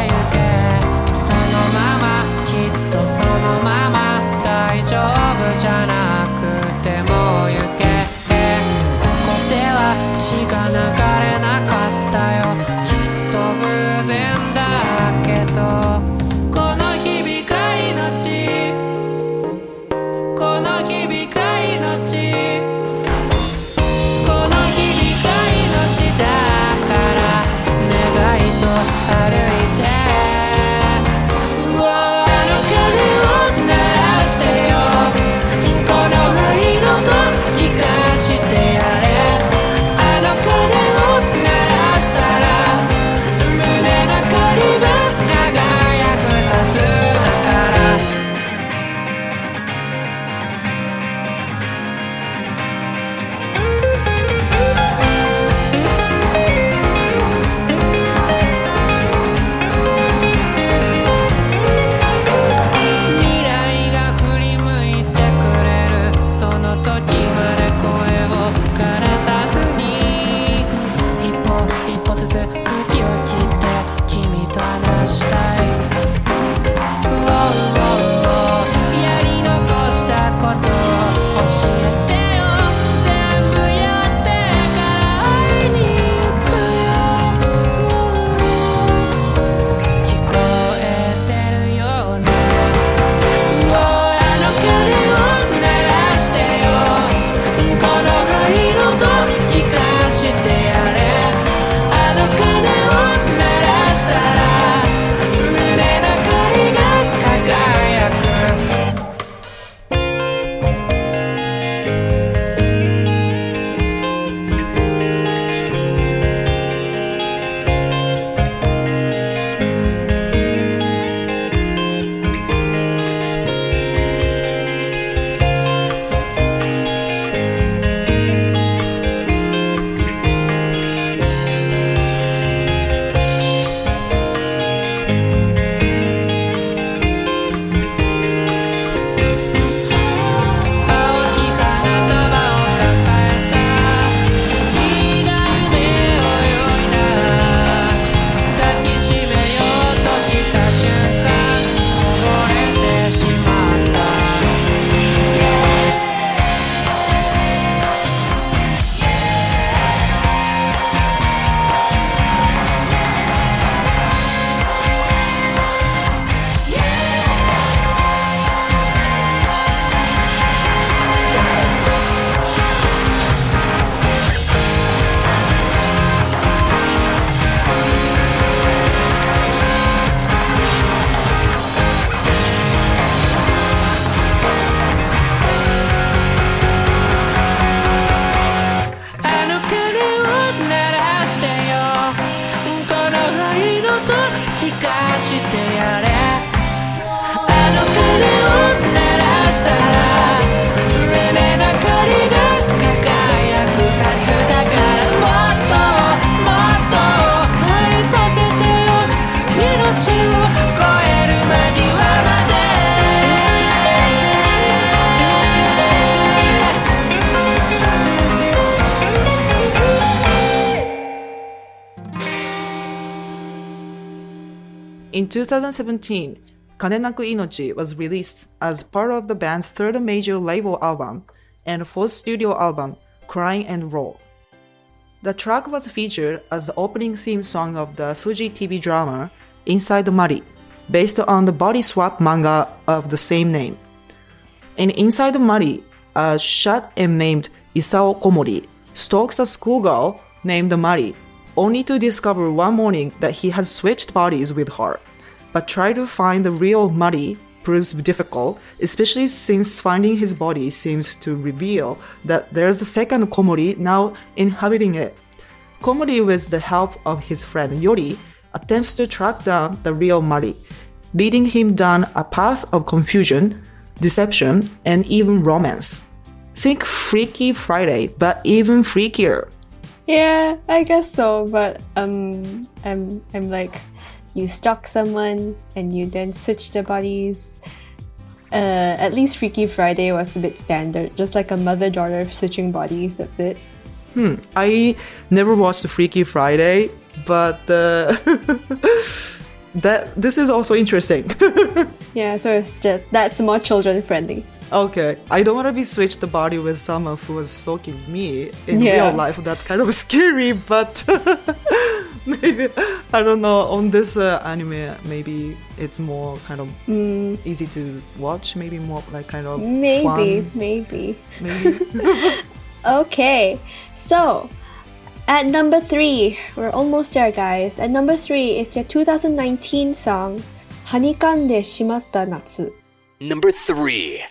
[SPEAKER 2] In two thousand seventeen, Kanenaku Inochi was released as part of the band's third major label album and fourth studio album, Crying and Roll. The track was featured as the opening theme song of the Fuji T V drama Inside the Mari, based on the body swap manga of the same name. In Inside the Mari, a shut-in named Isao Komori stalks a schoolgirl named Mari, only to discover one morning that he has switched bodies with her. But try to find the real Mari proves difficult, especially since finding his body seems to reveal that there's a second Komori now inhabiting it. Komori, with the help of his friend Yori, attempts to track down the real Mari, leading him down a path of confusion, deception, and even romance. Think Freaky Friday, but even freakier.
[SPEAKER 3] Yeah, I guess so, but um, I'm I'm like, you stalk someone and you then switch their bodies. Uh, at least Freaky Friday was a bit standard, just like a mother-daughter switching bodies. That's it.
[SPEAKER 2] Hmm. I never watched Freaky Friday, but uh, that this is also interesting.
[SPEAKER 3] Yeah, so it's just that's more children friendly.
[SPEAKER 2] Okay, I don't want to be switched the body with someone who was stalking me in
[SPEAKER 3] Yeah.
[SPEAKER 2] real life. That's kind of scary, but maybe, I don't know, on this uh, anime, maybe it's more kind of easy to watch, maybe more like kind of
[SPEAKER 3] Maybe,
[SPEAKER 2] fun,
[SPEAKER 3] maybe.
[SPEAKER 2] maybe.
[SPEAKER 3] Okay, so at number three, we're almost there, guys. At number three is their two thousand nineteen song, Hanikande Shimatta Natsu.
[SPEAKER 4] Number three.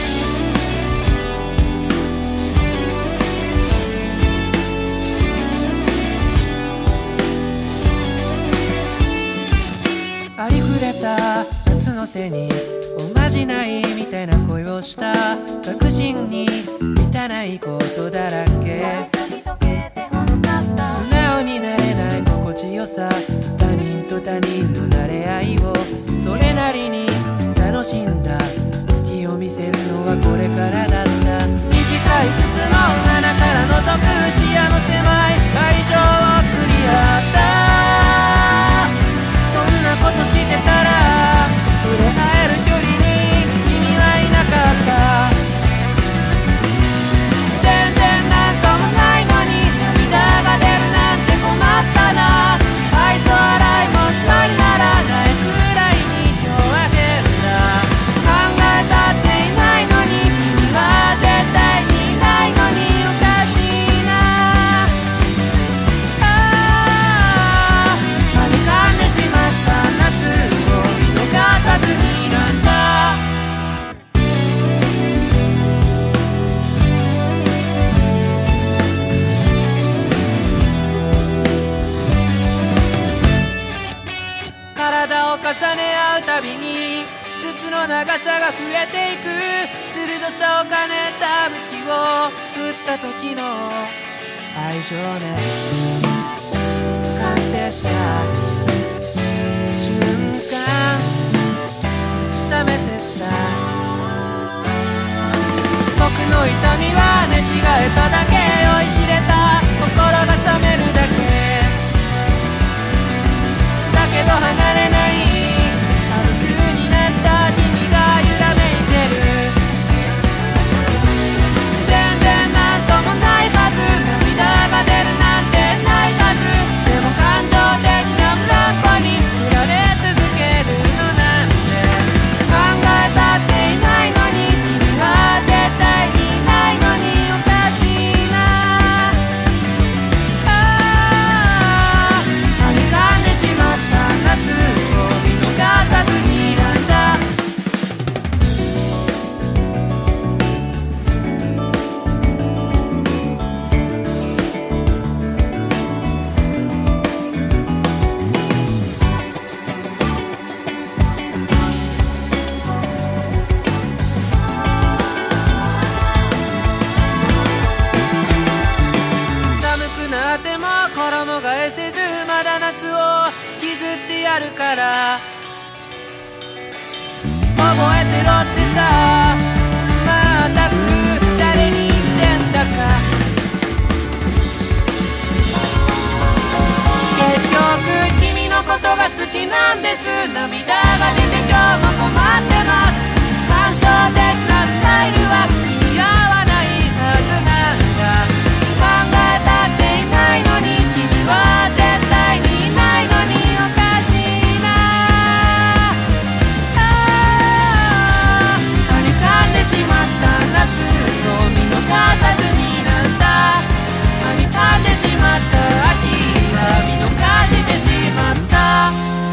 [SPEAKER 5] ありふれた夏の背におまじないみたいな恋をした確信に満たないことだらけ素直になれない心地よさ他人と他人の馴れ合いをそれなりに楽しんだ隙を見せるのはこれからだった短い筒の穴から覗く視野の狭い愛情を送り合ったそんなことしてたら触れ合える距離に君はいなかった全然なんともないのに涙が出るなんて困ったな愛想笑いもスマイルならないくらいに今日は変だ考えたっていないのに君は絶対にいないのにおかしいなあーはにかんでしまった夏を見逃さずにいるんだ体を重ね合うたびに筒の長さが増えていく鋭さを兼ねた武器を振った時の愛情ね完成した瞬間冷めてった僕の痛みは寝違えただけ酔いしれた心が冷めるだけだけど離れないあの風になった君が揺らめいてる全然なんともないはず涙が出るなんてないはずでも感情的なブランコに振られ続けるのなんて考えたっていないのに君は絶対にいないのにおかしいなあーはにかんでしまった夏を見逃さずになんだ寒くなっても衣替えせずまだ夏を引きずってやるから覚えてろってさまったく誰に言ってんだか結局君のことが好きなんです。涙が出て今日も困ってます。感傷的なスタイルは似合わないはずなんだ。考えたっていないのに君は絶対にいないのにおかしいな。あーはにかんでしまった夏を見逃さずになんだ。はにかんでしまった秋は見逃してしまった。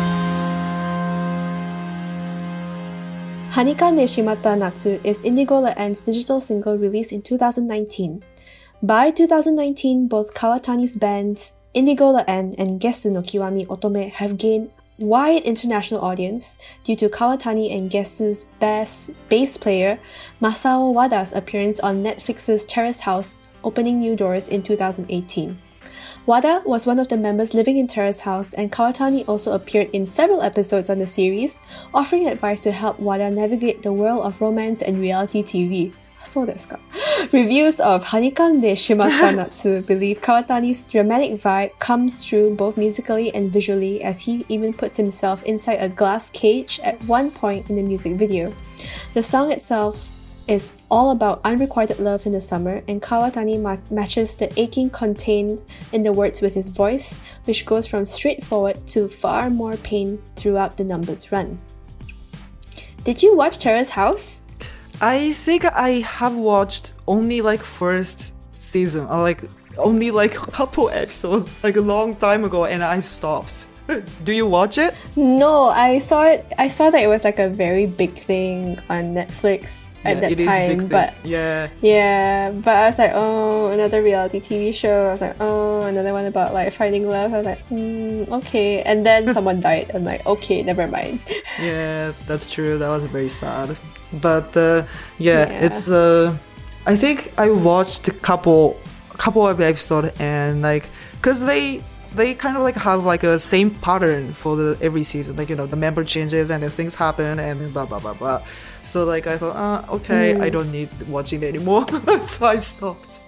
[SPEAKER 3] Hanikande Shimata Natsu is Indigo La N's digital single released in two thousand nineteen. By two thousand nineteen, both Kawatani's bands Indigo La N and Gesu no Kiwami Otome have gained wide international audience due to Kawatani and Gesu's bass, bass player Masao Wada's appearance on Netflix's Terrace House, opening new doors in two thousand eighteen. Wada was one of the members living in Terrace House, and Kawatani also appeared in several episodes on the series, offering advice to help Wada navigate the world of romance and reality T V. So desu ka? Reviews of Hanikande Shimata Natsu believe Kawatani's dramatic vibe comes through both musically and visually, as he even puts himself inside a glass cage at one point in the music video. The song itself is all about unrequited love in the summer, and Kawatani ma- matches the aching contained in the words with his voice, which goes from straightforward to far more pain throughout the number's run. Did you watch Terrace House?
[SPEAKER 2] I think I have watched only like first season, or like only like a couple episodes, like a long time ago, and I stopped. Do you watch it?
[SPEAKER 3] No, I saw it. I saw that it was like a very big thing on Netflix at
[SPEAKER 2] Yeah,
[SPEAKER 3] that
[SPEAKER 2] it is a
[SPEAKER 3] time.
[SPEAKER 2] big thing.
[SPEAKER 3] But
[SPEAKER 2] yeah,
[SPEAKER 3] yeah, but I was like, oh, another reality T V show. I was like, oh, another one about like finding love. I was like, mm, okay. And then someone died. I'm like, okay, never mind.
[SPEAKER 2] yeah, that's true. That was very sad. But uh, yeah,
[SPEAKER 3] Yeah.
[SPEAKER 2] it's. Uh, I think I watched a couple, couple of episodes, and like, cause they. They kind of like have like a same pattern for the every season, like, you know, the member changes and then things happen and blah blah blah blah. So like I thought, uh, okay,
[SPEAKER 3] Mm.
[SPEAKER 2] I don't need watching anymore, so I stopped.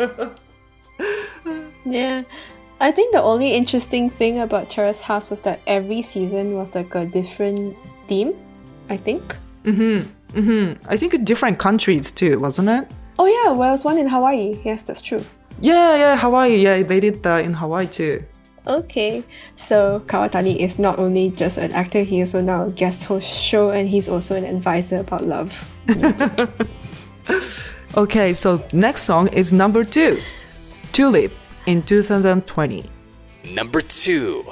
[SPEAKER 3] Yeah. I think the only interesting thing about Terrace House was that every season was like a different theme, I think.
[SPEAKER 2] Mm-hmm. I think different countries too, wasn't it?
[SPEAKER 3] Oh yeah, well, there was one in Hawaii. Yes, that's true.
[SPEAKER 2] Yeah, yeah, Hawaii. Yeah, they did that in Hawaii too.
[SPEAKER 3] Okay, so Kawatani is not only just an actor, he is also now a guest host show, and he's also an advisor about love.
[SPEAKER 2] Okay, so next song is number two, Tulip in two thousand twenty.
[SPEAKER 4] Number two.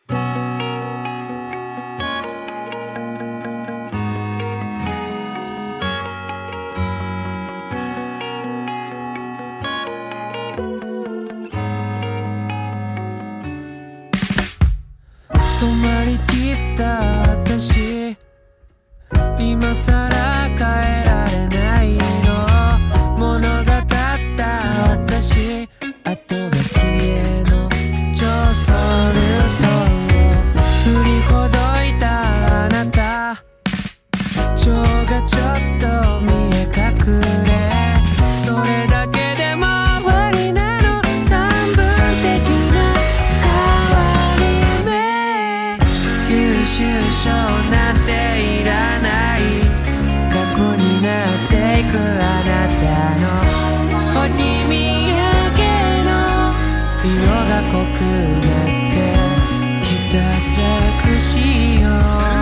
[SPEAKER 5] 染まりきった私今さら変えられないの物語った私後が消えの超ソルトを振りほどいたあなた情がちょっと見え隠れそれだけでも終わりなの三分的な変わり目優秀賞なんていらない過去になっていくあなたのお気味やけの色が濃くなってひたすら苦しいよ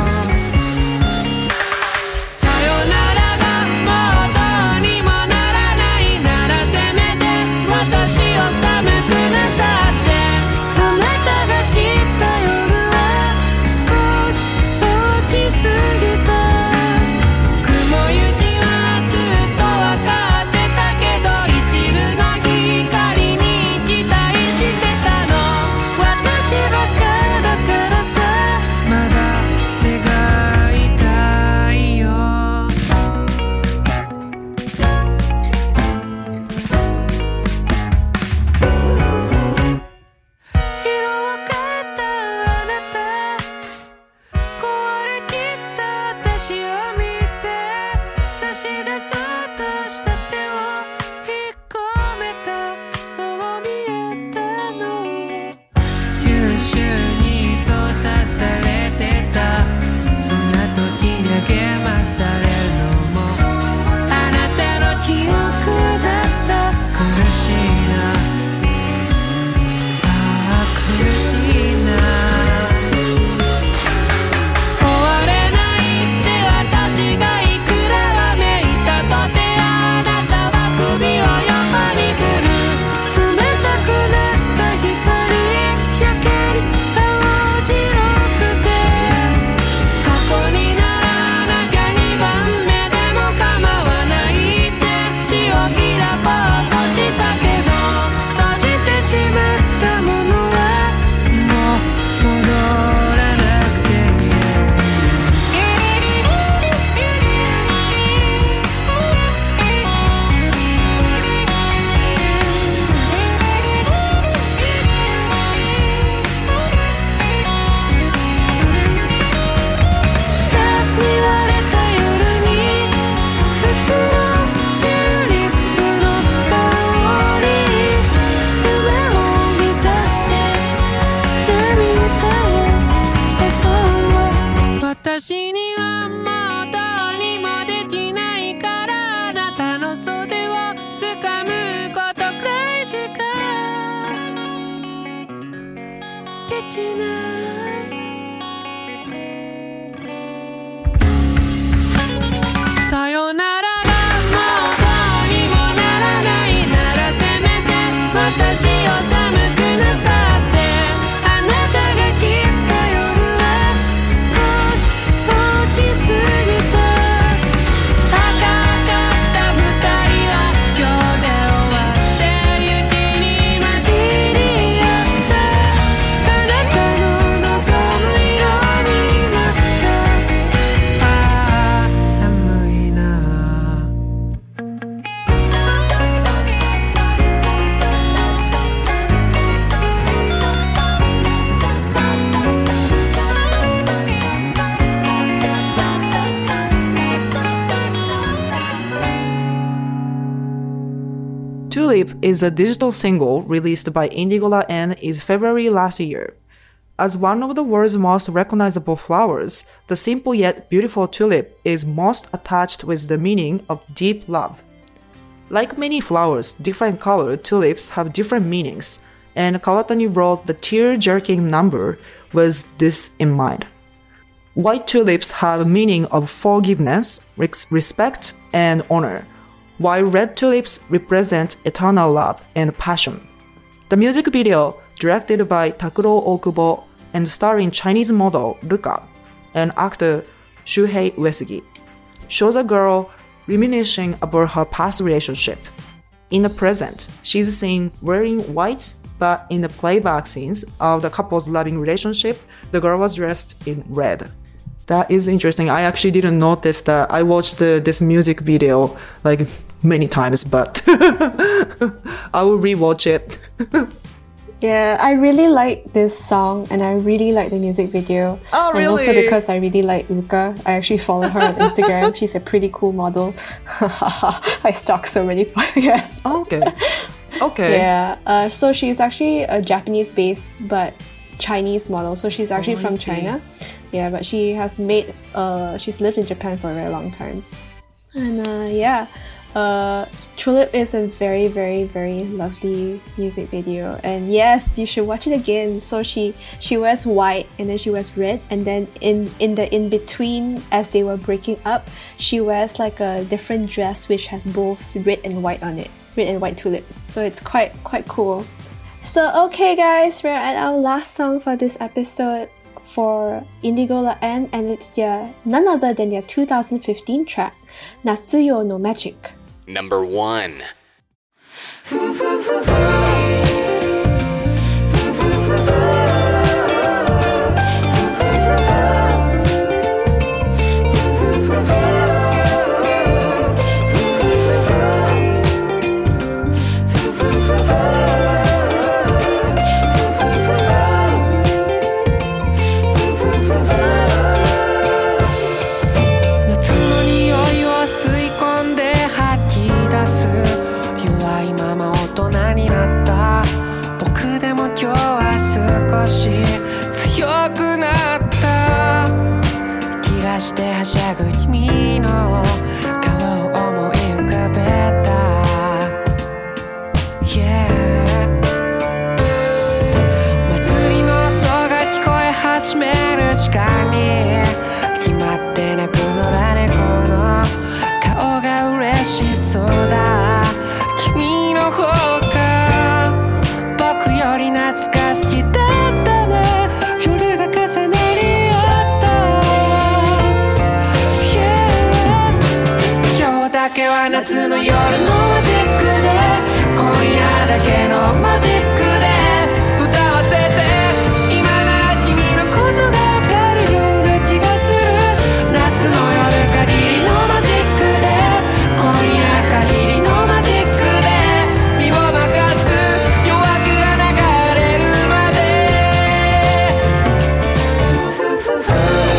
[SPEAKER 5] さよならがもうどうにもならないならせめて私を寒くなさってあなたが来た夜は少し大きすぎた雲行きはずっとわかってたけど一縷の光に期待してたの私バカだからさまだ願いたいよ色を変えたあなた壊れきった私を見て差し出そうとした手を引っ込めたそう見えたの優秀に閉ざされてたされるのもあなたの記憶だった苦しいなああ苦しいな終われないって私がいくらわめいたとてあなたは首を横に振る冷たくなった光やけに青白くて過去にならなきゃにばんめでも構わないって口を開こうとしたけど閉じてしまったものはもう戻らなくていい二つに割れた夜に移ろうチューリップの香り夢を満たして涙を誘う私にはもうどうにもできないからあなたの袖を掴むことくらいしかできないさよならがもうどうにもならないならせめて私を寒くなさってあなたが切った夜は少し大きすぎた赤かった二人は今日で終わって雪に混じり合ったあなたの望む色になったああ寒いな
[SPEAKER 2] Tulip is a digital single released by Indigola N in February last year. As one of the world's most recognizable flowers, the simple yet beautiful tulip is most attached with the meaning of deep love. Like many flowers, different colored tulips have different meanings, and Kawatani wrote the tear-jerking number with this in mind. White tulips have a meaning of forgiveness, res- respect, and honor, while red tulips represent eternal love and passion. The music video, directed by Takuro Okubo and starring Chinese model Ruka and actor Shuhei Uesugi, shows a girl reminiscing about her past relationship. In the present, she's seen wearing white, but in the playback scenes of the couple's loving relationship, the girl was dressed in red. That is interesting. I actually didn't notice that. I watched the, this music video like many times, but I will rewatch it.
[SPEAKER 3] Yeah, I really like this song and I really like the music video.
[SPEAKER 2] Oh, really?
[SPEAKER 3] And also because I really like Ruka. I actually follow her on Instagram. She's a pretty cool model. I stalk so many podcasts.
[SPEAKER 2] Oh, okay. Okay.
[SPEAKER 3] Yeah. Uh, so she's actually a Japanese-based but Chinese model. So she's actually
[SPEAKER 2] Oh, I
[SPEAKER 3] from
[SPEAKER 2] see.
[SPEAKER 3] China. Yeah, but she has made, uh, she's lived in Japan for a very long time. And uh, yeah, uh, Tulip is a very, very, very lovely music video. And yes, you should watch it again. So she, she wears white and then she wears red. And then in, in the in-between, as they were breaking up, she wears like a different dress which has both red and white on it. Red and white tulips. So it's quite, quite cool. So okay guys, we're at our last song for this episode for Indigola N, and it's their none other than their two thousand fifteen track, Natsuyo no Magic.
[SPEAKER 4] Number one.
[SPEAKER 5] だ君の方が僕より懐かしきだったね夜が重なり合った、yeah、今日だけは夏の夜のマジックで今夜だけのマジックで歌わせて今なら君のことがわかるような気がする夏の夜限りのマジックで今夜限りのマジックで身を任す夜明けが流れるまでふふふふ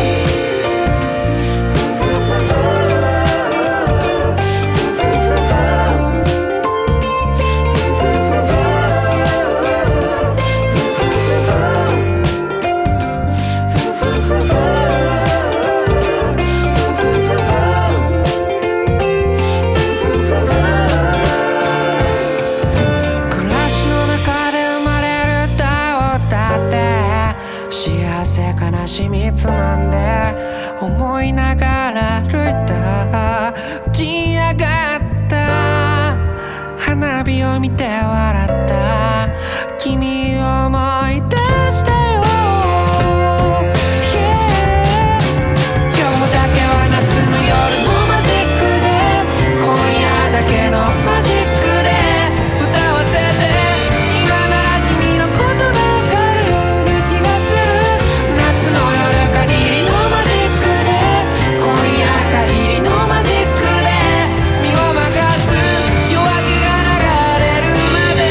[SPEAKER 5] 悲しみつまんで思いながら歩いた打ち上がった花火を見て笑った君を思い出したよ、yeah、今日だけは夏の夜のマジックで今夜だけのマジックで歌わせて今なら君のことがわかるような気がする夏の夜限りのマジックで今夜限りのマジックで身を任す夜明けが流れるまで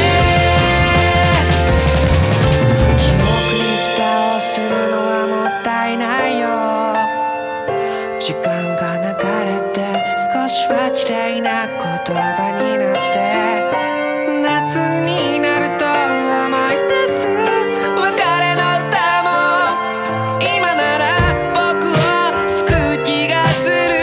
[SPEAKER 5] 記憶に蓋をするのはもったいないよ時間が流れて少しは綺麗な言葉になって夏になると思い出す別れの歌も今なら僕を救う気がする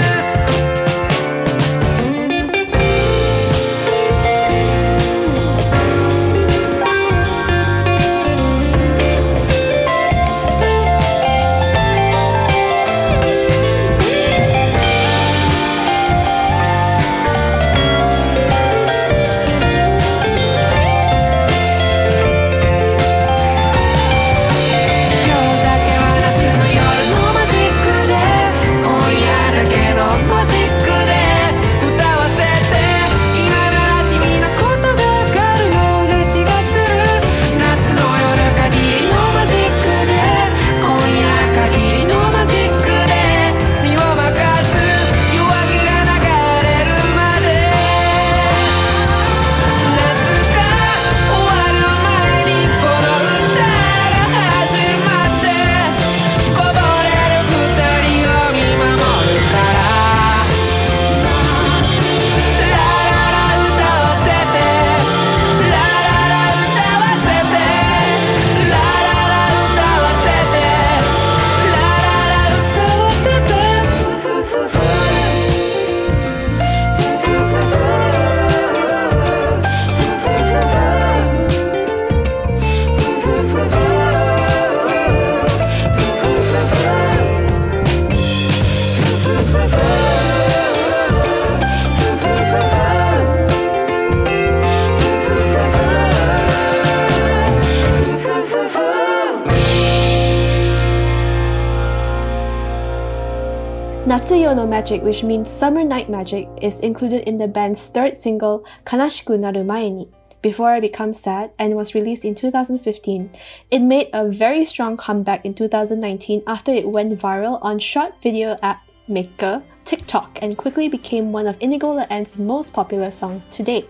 [SPEAKER 3] Natsuyo no Magic, which means Summer Night Magic, is included in the band's third single, Kanashiku Naru Mae ni, Before I Become Sad, and was released in two thousand fifteen. It made a very strong comeback in two thousand nineteen after it went viral on short video app Maker, TikTok, and quickly became one of Indigo La N's most popular songs to date.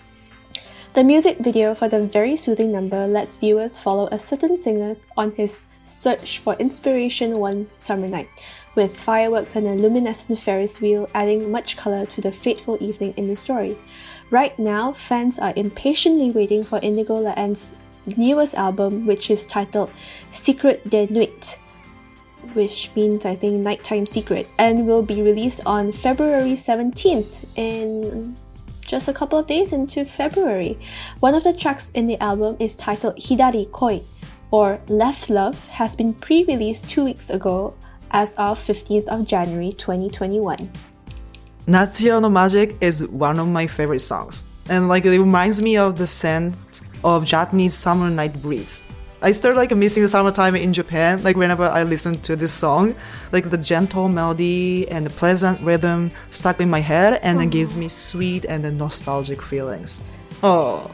[SPEAKER 3] The music video for the very soothing number lets viewers follow a certain singer on his search for inspiration one summer night, with fireworks and a luminescent Ferris wheel adding much color to the fateful evening in the story. Right now, fans are impatiently waiting for Indigo La N's newest album, which is titled Secret de Nuit, which means, I think, Nighttime Secret, and will be released on February seventeenth, in just a couple of days into February. One of the tracks in the album is titled Hidari Koi, or Left Love, has been pre-released two weeks ago as of fifteenth of January twenty twenty-one.
[SPEAKER 2] Natsuyo no Magic is one of my favorite songs. And like it reminds me of the scent of Japanese summer night breeze. I started like missing the summertime in Japan, like whenever I listen to this song, like the gentle melody and the pleasant rhythm stuck in my head and it gives me sweet and nostalgic feelings. Oh.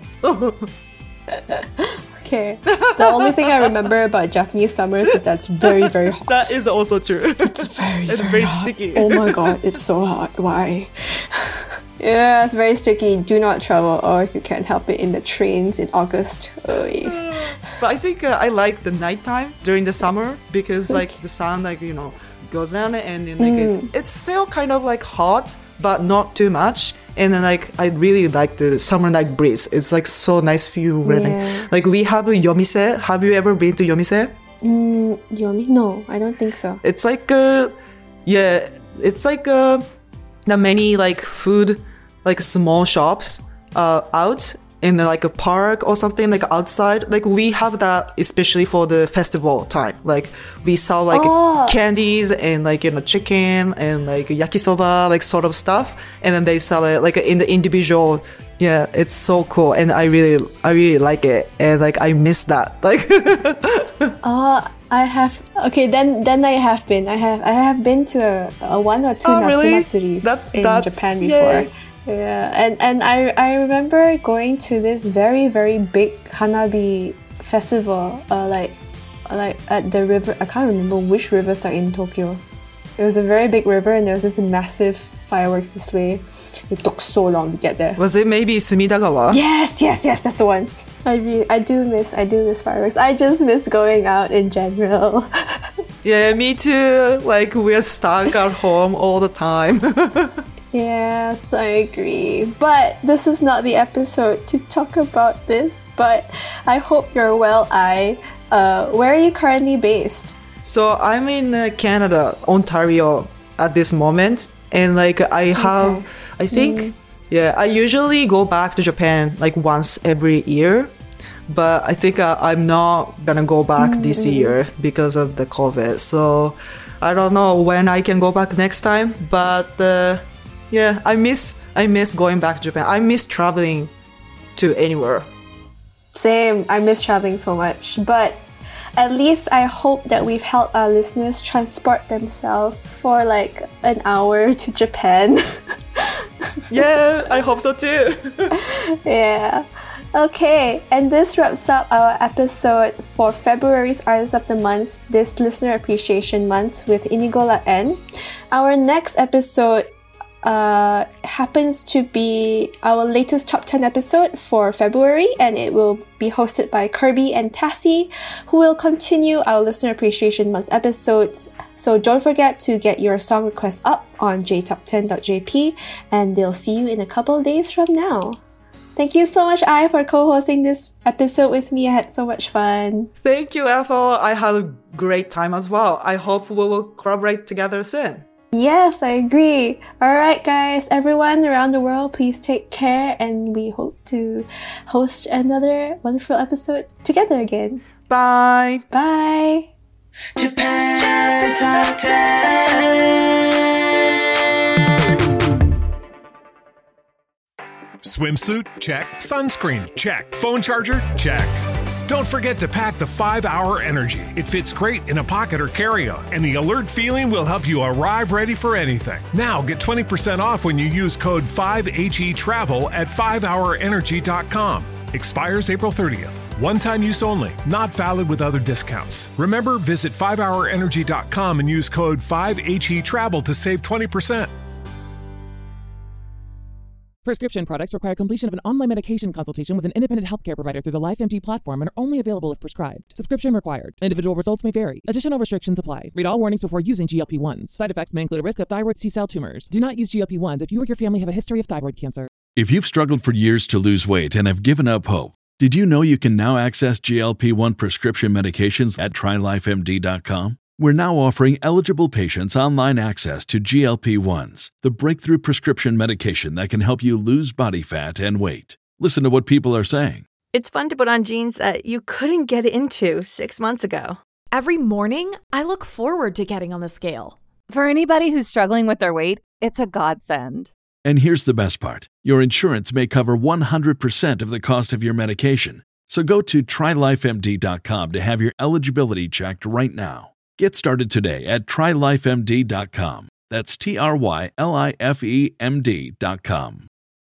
[SPEAKER 3] Okay. The only thing I remember about Japanese summers is that it's very, very hot.
[SPEAKER 2] That is also true.
[SPEAKER 3] It's very,
[SPEAKER 2] It's
[SPEAKER 3] very,
[SPEAKER 2] very
[SPEAKER 3] hot.
[SPEAKER 2] sticky.
[SPEAKER 3] Oh my god, it's so hot. Why? Yeah, it's very sticky. Do not travel, or if you can't help it, in the trains in August. Oy.
[SPEAKER 2] But I think uh, I like the nighttime during the summer because like the sun like, you know, goes down and then like
[SPEAKER 3] Mm.
[SPEAKER 2] it, it's still kind of like hot, but not too much. And then like I really like the summer night breeze. It's like so nice view.
[SPEAKER 3] Yeah.
[SPEAKER 2] Like we have a Yomise. Have you ever been to Yomise?
[SPEAKER 3] Mm, Yomi? No, I don't think so.
[SPEAKER 2] It's like uh yeah, it's like uh the many like food like small shops uh out in like a park or something like outside. Like we have that especially for the festival time. Like we sell like
[SPEAKER 3] Oh.
[SPEAKER 2] candies and like, you know, chicken and like yakisoba like sort of stuff, and then they sell it like in the individual. Yeah, it's so cool, and I really I really like it, and like I miss that. Like
[SPEAKER 3] Uh, I have. Okay, then then I have been. I have I have been to a, a one or two
[SPEAKER 2] Oh, really?
[SPEAKER 3] Natsumatsuris
[SPEAKER 2] That's-
[SPEAKER 3] in
[SPEAKER 2] that's-
[SPEAKER 3] Japan before.
[SPEAKER 2] yay.
[SPEAKER 3] Yeah, and and I I remember going to this very very big Hanabi festival. Uh, like like at the river. I can't remember which rivers are in Tokyo. It was a very big river, and there was this massive fireworks display. It took so long to get there.
[SPEAKER 2] was it maybe Sumidagawa?
[SPEAKER 3] Yes, yes, yes, that's the one. I really, I do miss, I do miss fireworks. I just miss going out in general.
[SPEAKER 2] Yeah, me too. Like we're stuck at home all the time.
[SPEAKER 3] Yes, I agree. But this is not the episode to talk about this. But I hope you're well, I. Uh, where are you currently based?
[SPEAKER 2] So I'm in uh, Canada, Ontario at this moment, and like I have, I think, yeah, I usually go back to Japan like once every year, but I think uh, I'm not gonna go back this year because of the COVID. So I don't know when I can go back next time, but uh, yeah, I miss I miss going back to Japan. I miss traveling to anywhere.
[SPEAKER 3] Same, I miss traveling so much. But at least I hope that we've helped our listeners transport themselves for like an hour to Japan.
[SPEAKER 2] Yeah, I hope so too.
[SPEAKER 3] Yeah. Okay, and this wraps up our episode for February's Artist of the Month, this Listener Appreciation Month with Inigola N. Our next episode uh, happens to be our latest top ten episode for February, and it will be hosted by Kirby and Tassie, who will continue our Listener Appreciation Month episodes. So don't forget to get your song requests up on j top ten dot j p, and they'll see you in a couple of days from now. Thank you so much, I, for co-hosting this episode with me. I had so much fun.
[SPEAKER 2] Thank you, Ethel. I had a great time as well. I hope we will collaborate together soon.
[SPEAKER 3] Yes, I agree. Alright, guys, everyone around the world, please take care, and we hope to host another wonderful episode together again.
[SPEAKER 2] Bye.
[SPEAKER 3] Bye.
[SPEAKER 5] Japan Top ten.
[SPEAKER 6] Swimsuit? Check. Sunscreen? Check. Phone charger? Check. Don't forget to pack the five hour Energy. It fits great in a pocket or carry-on, and the alert feeling will help you arrive ready for anything. Now get twenty percent off when you use code five H E Travel at five hour energy dot com. Expires April thirtieth. One-time use only. Not valid with other discounts. Remember, visit five hour energy dot com and use code five H E Travel to save twenty percent.
[SPEAKER 7] Prescription products require completion of an online medication consultation with an independent healthcare provider through the LifeMD platform and are only available if prescribed. Subscription required. Individual results may vary. Additional restrictions apply. Read all warnings before using G L P one s. Side effects may include a risk of thyroid C-cell tumors. Do not use G L P one s if you or your family have a history of thyroid cancer.
[SPEAKER 8] If you've struggled for years to lose weight and have given up hope, did you know you can now access G L P one prescription medications at try life M D dot com? We're now offering eligible patients online access to G L P one s, the breakthrough prescription medication that can help you lose body fat and weight. Listen to what people are saying.
[SPEAKER 9] It's fun to put on jeans that you couldn't get into six months ago.
[SPEAKER 10] Every morning, I look forward to getting on the scale.
[SPEAKER 11] For anybody who's struggling with their weight,
[SPEAKER 10] It's a godsend.
[SPEAKER 8] And here's the best part. Your insurance may cover one hundred percent of the cost of your medication. So go to try life M D dot com to have your eligibility checked right now. Get started today at try life M D dot com. That's T R Y L I F E M D dot com.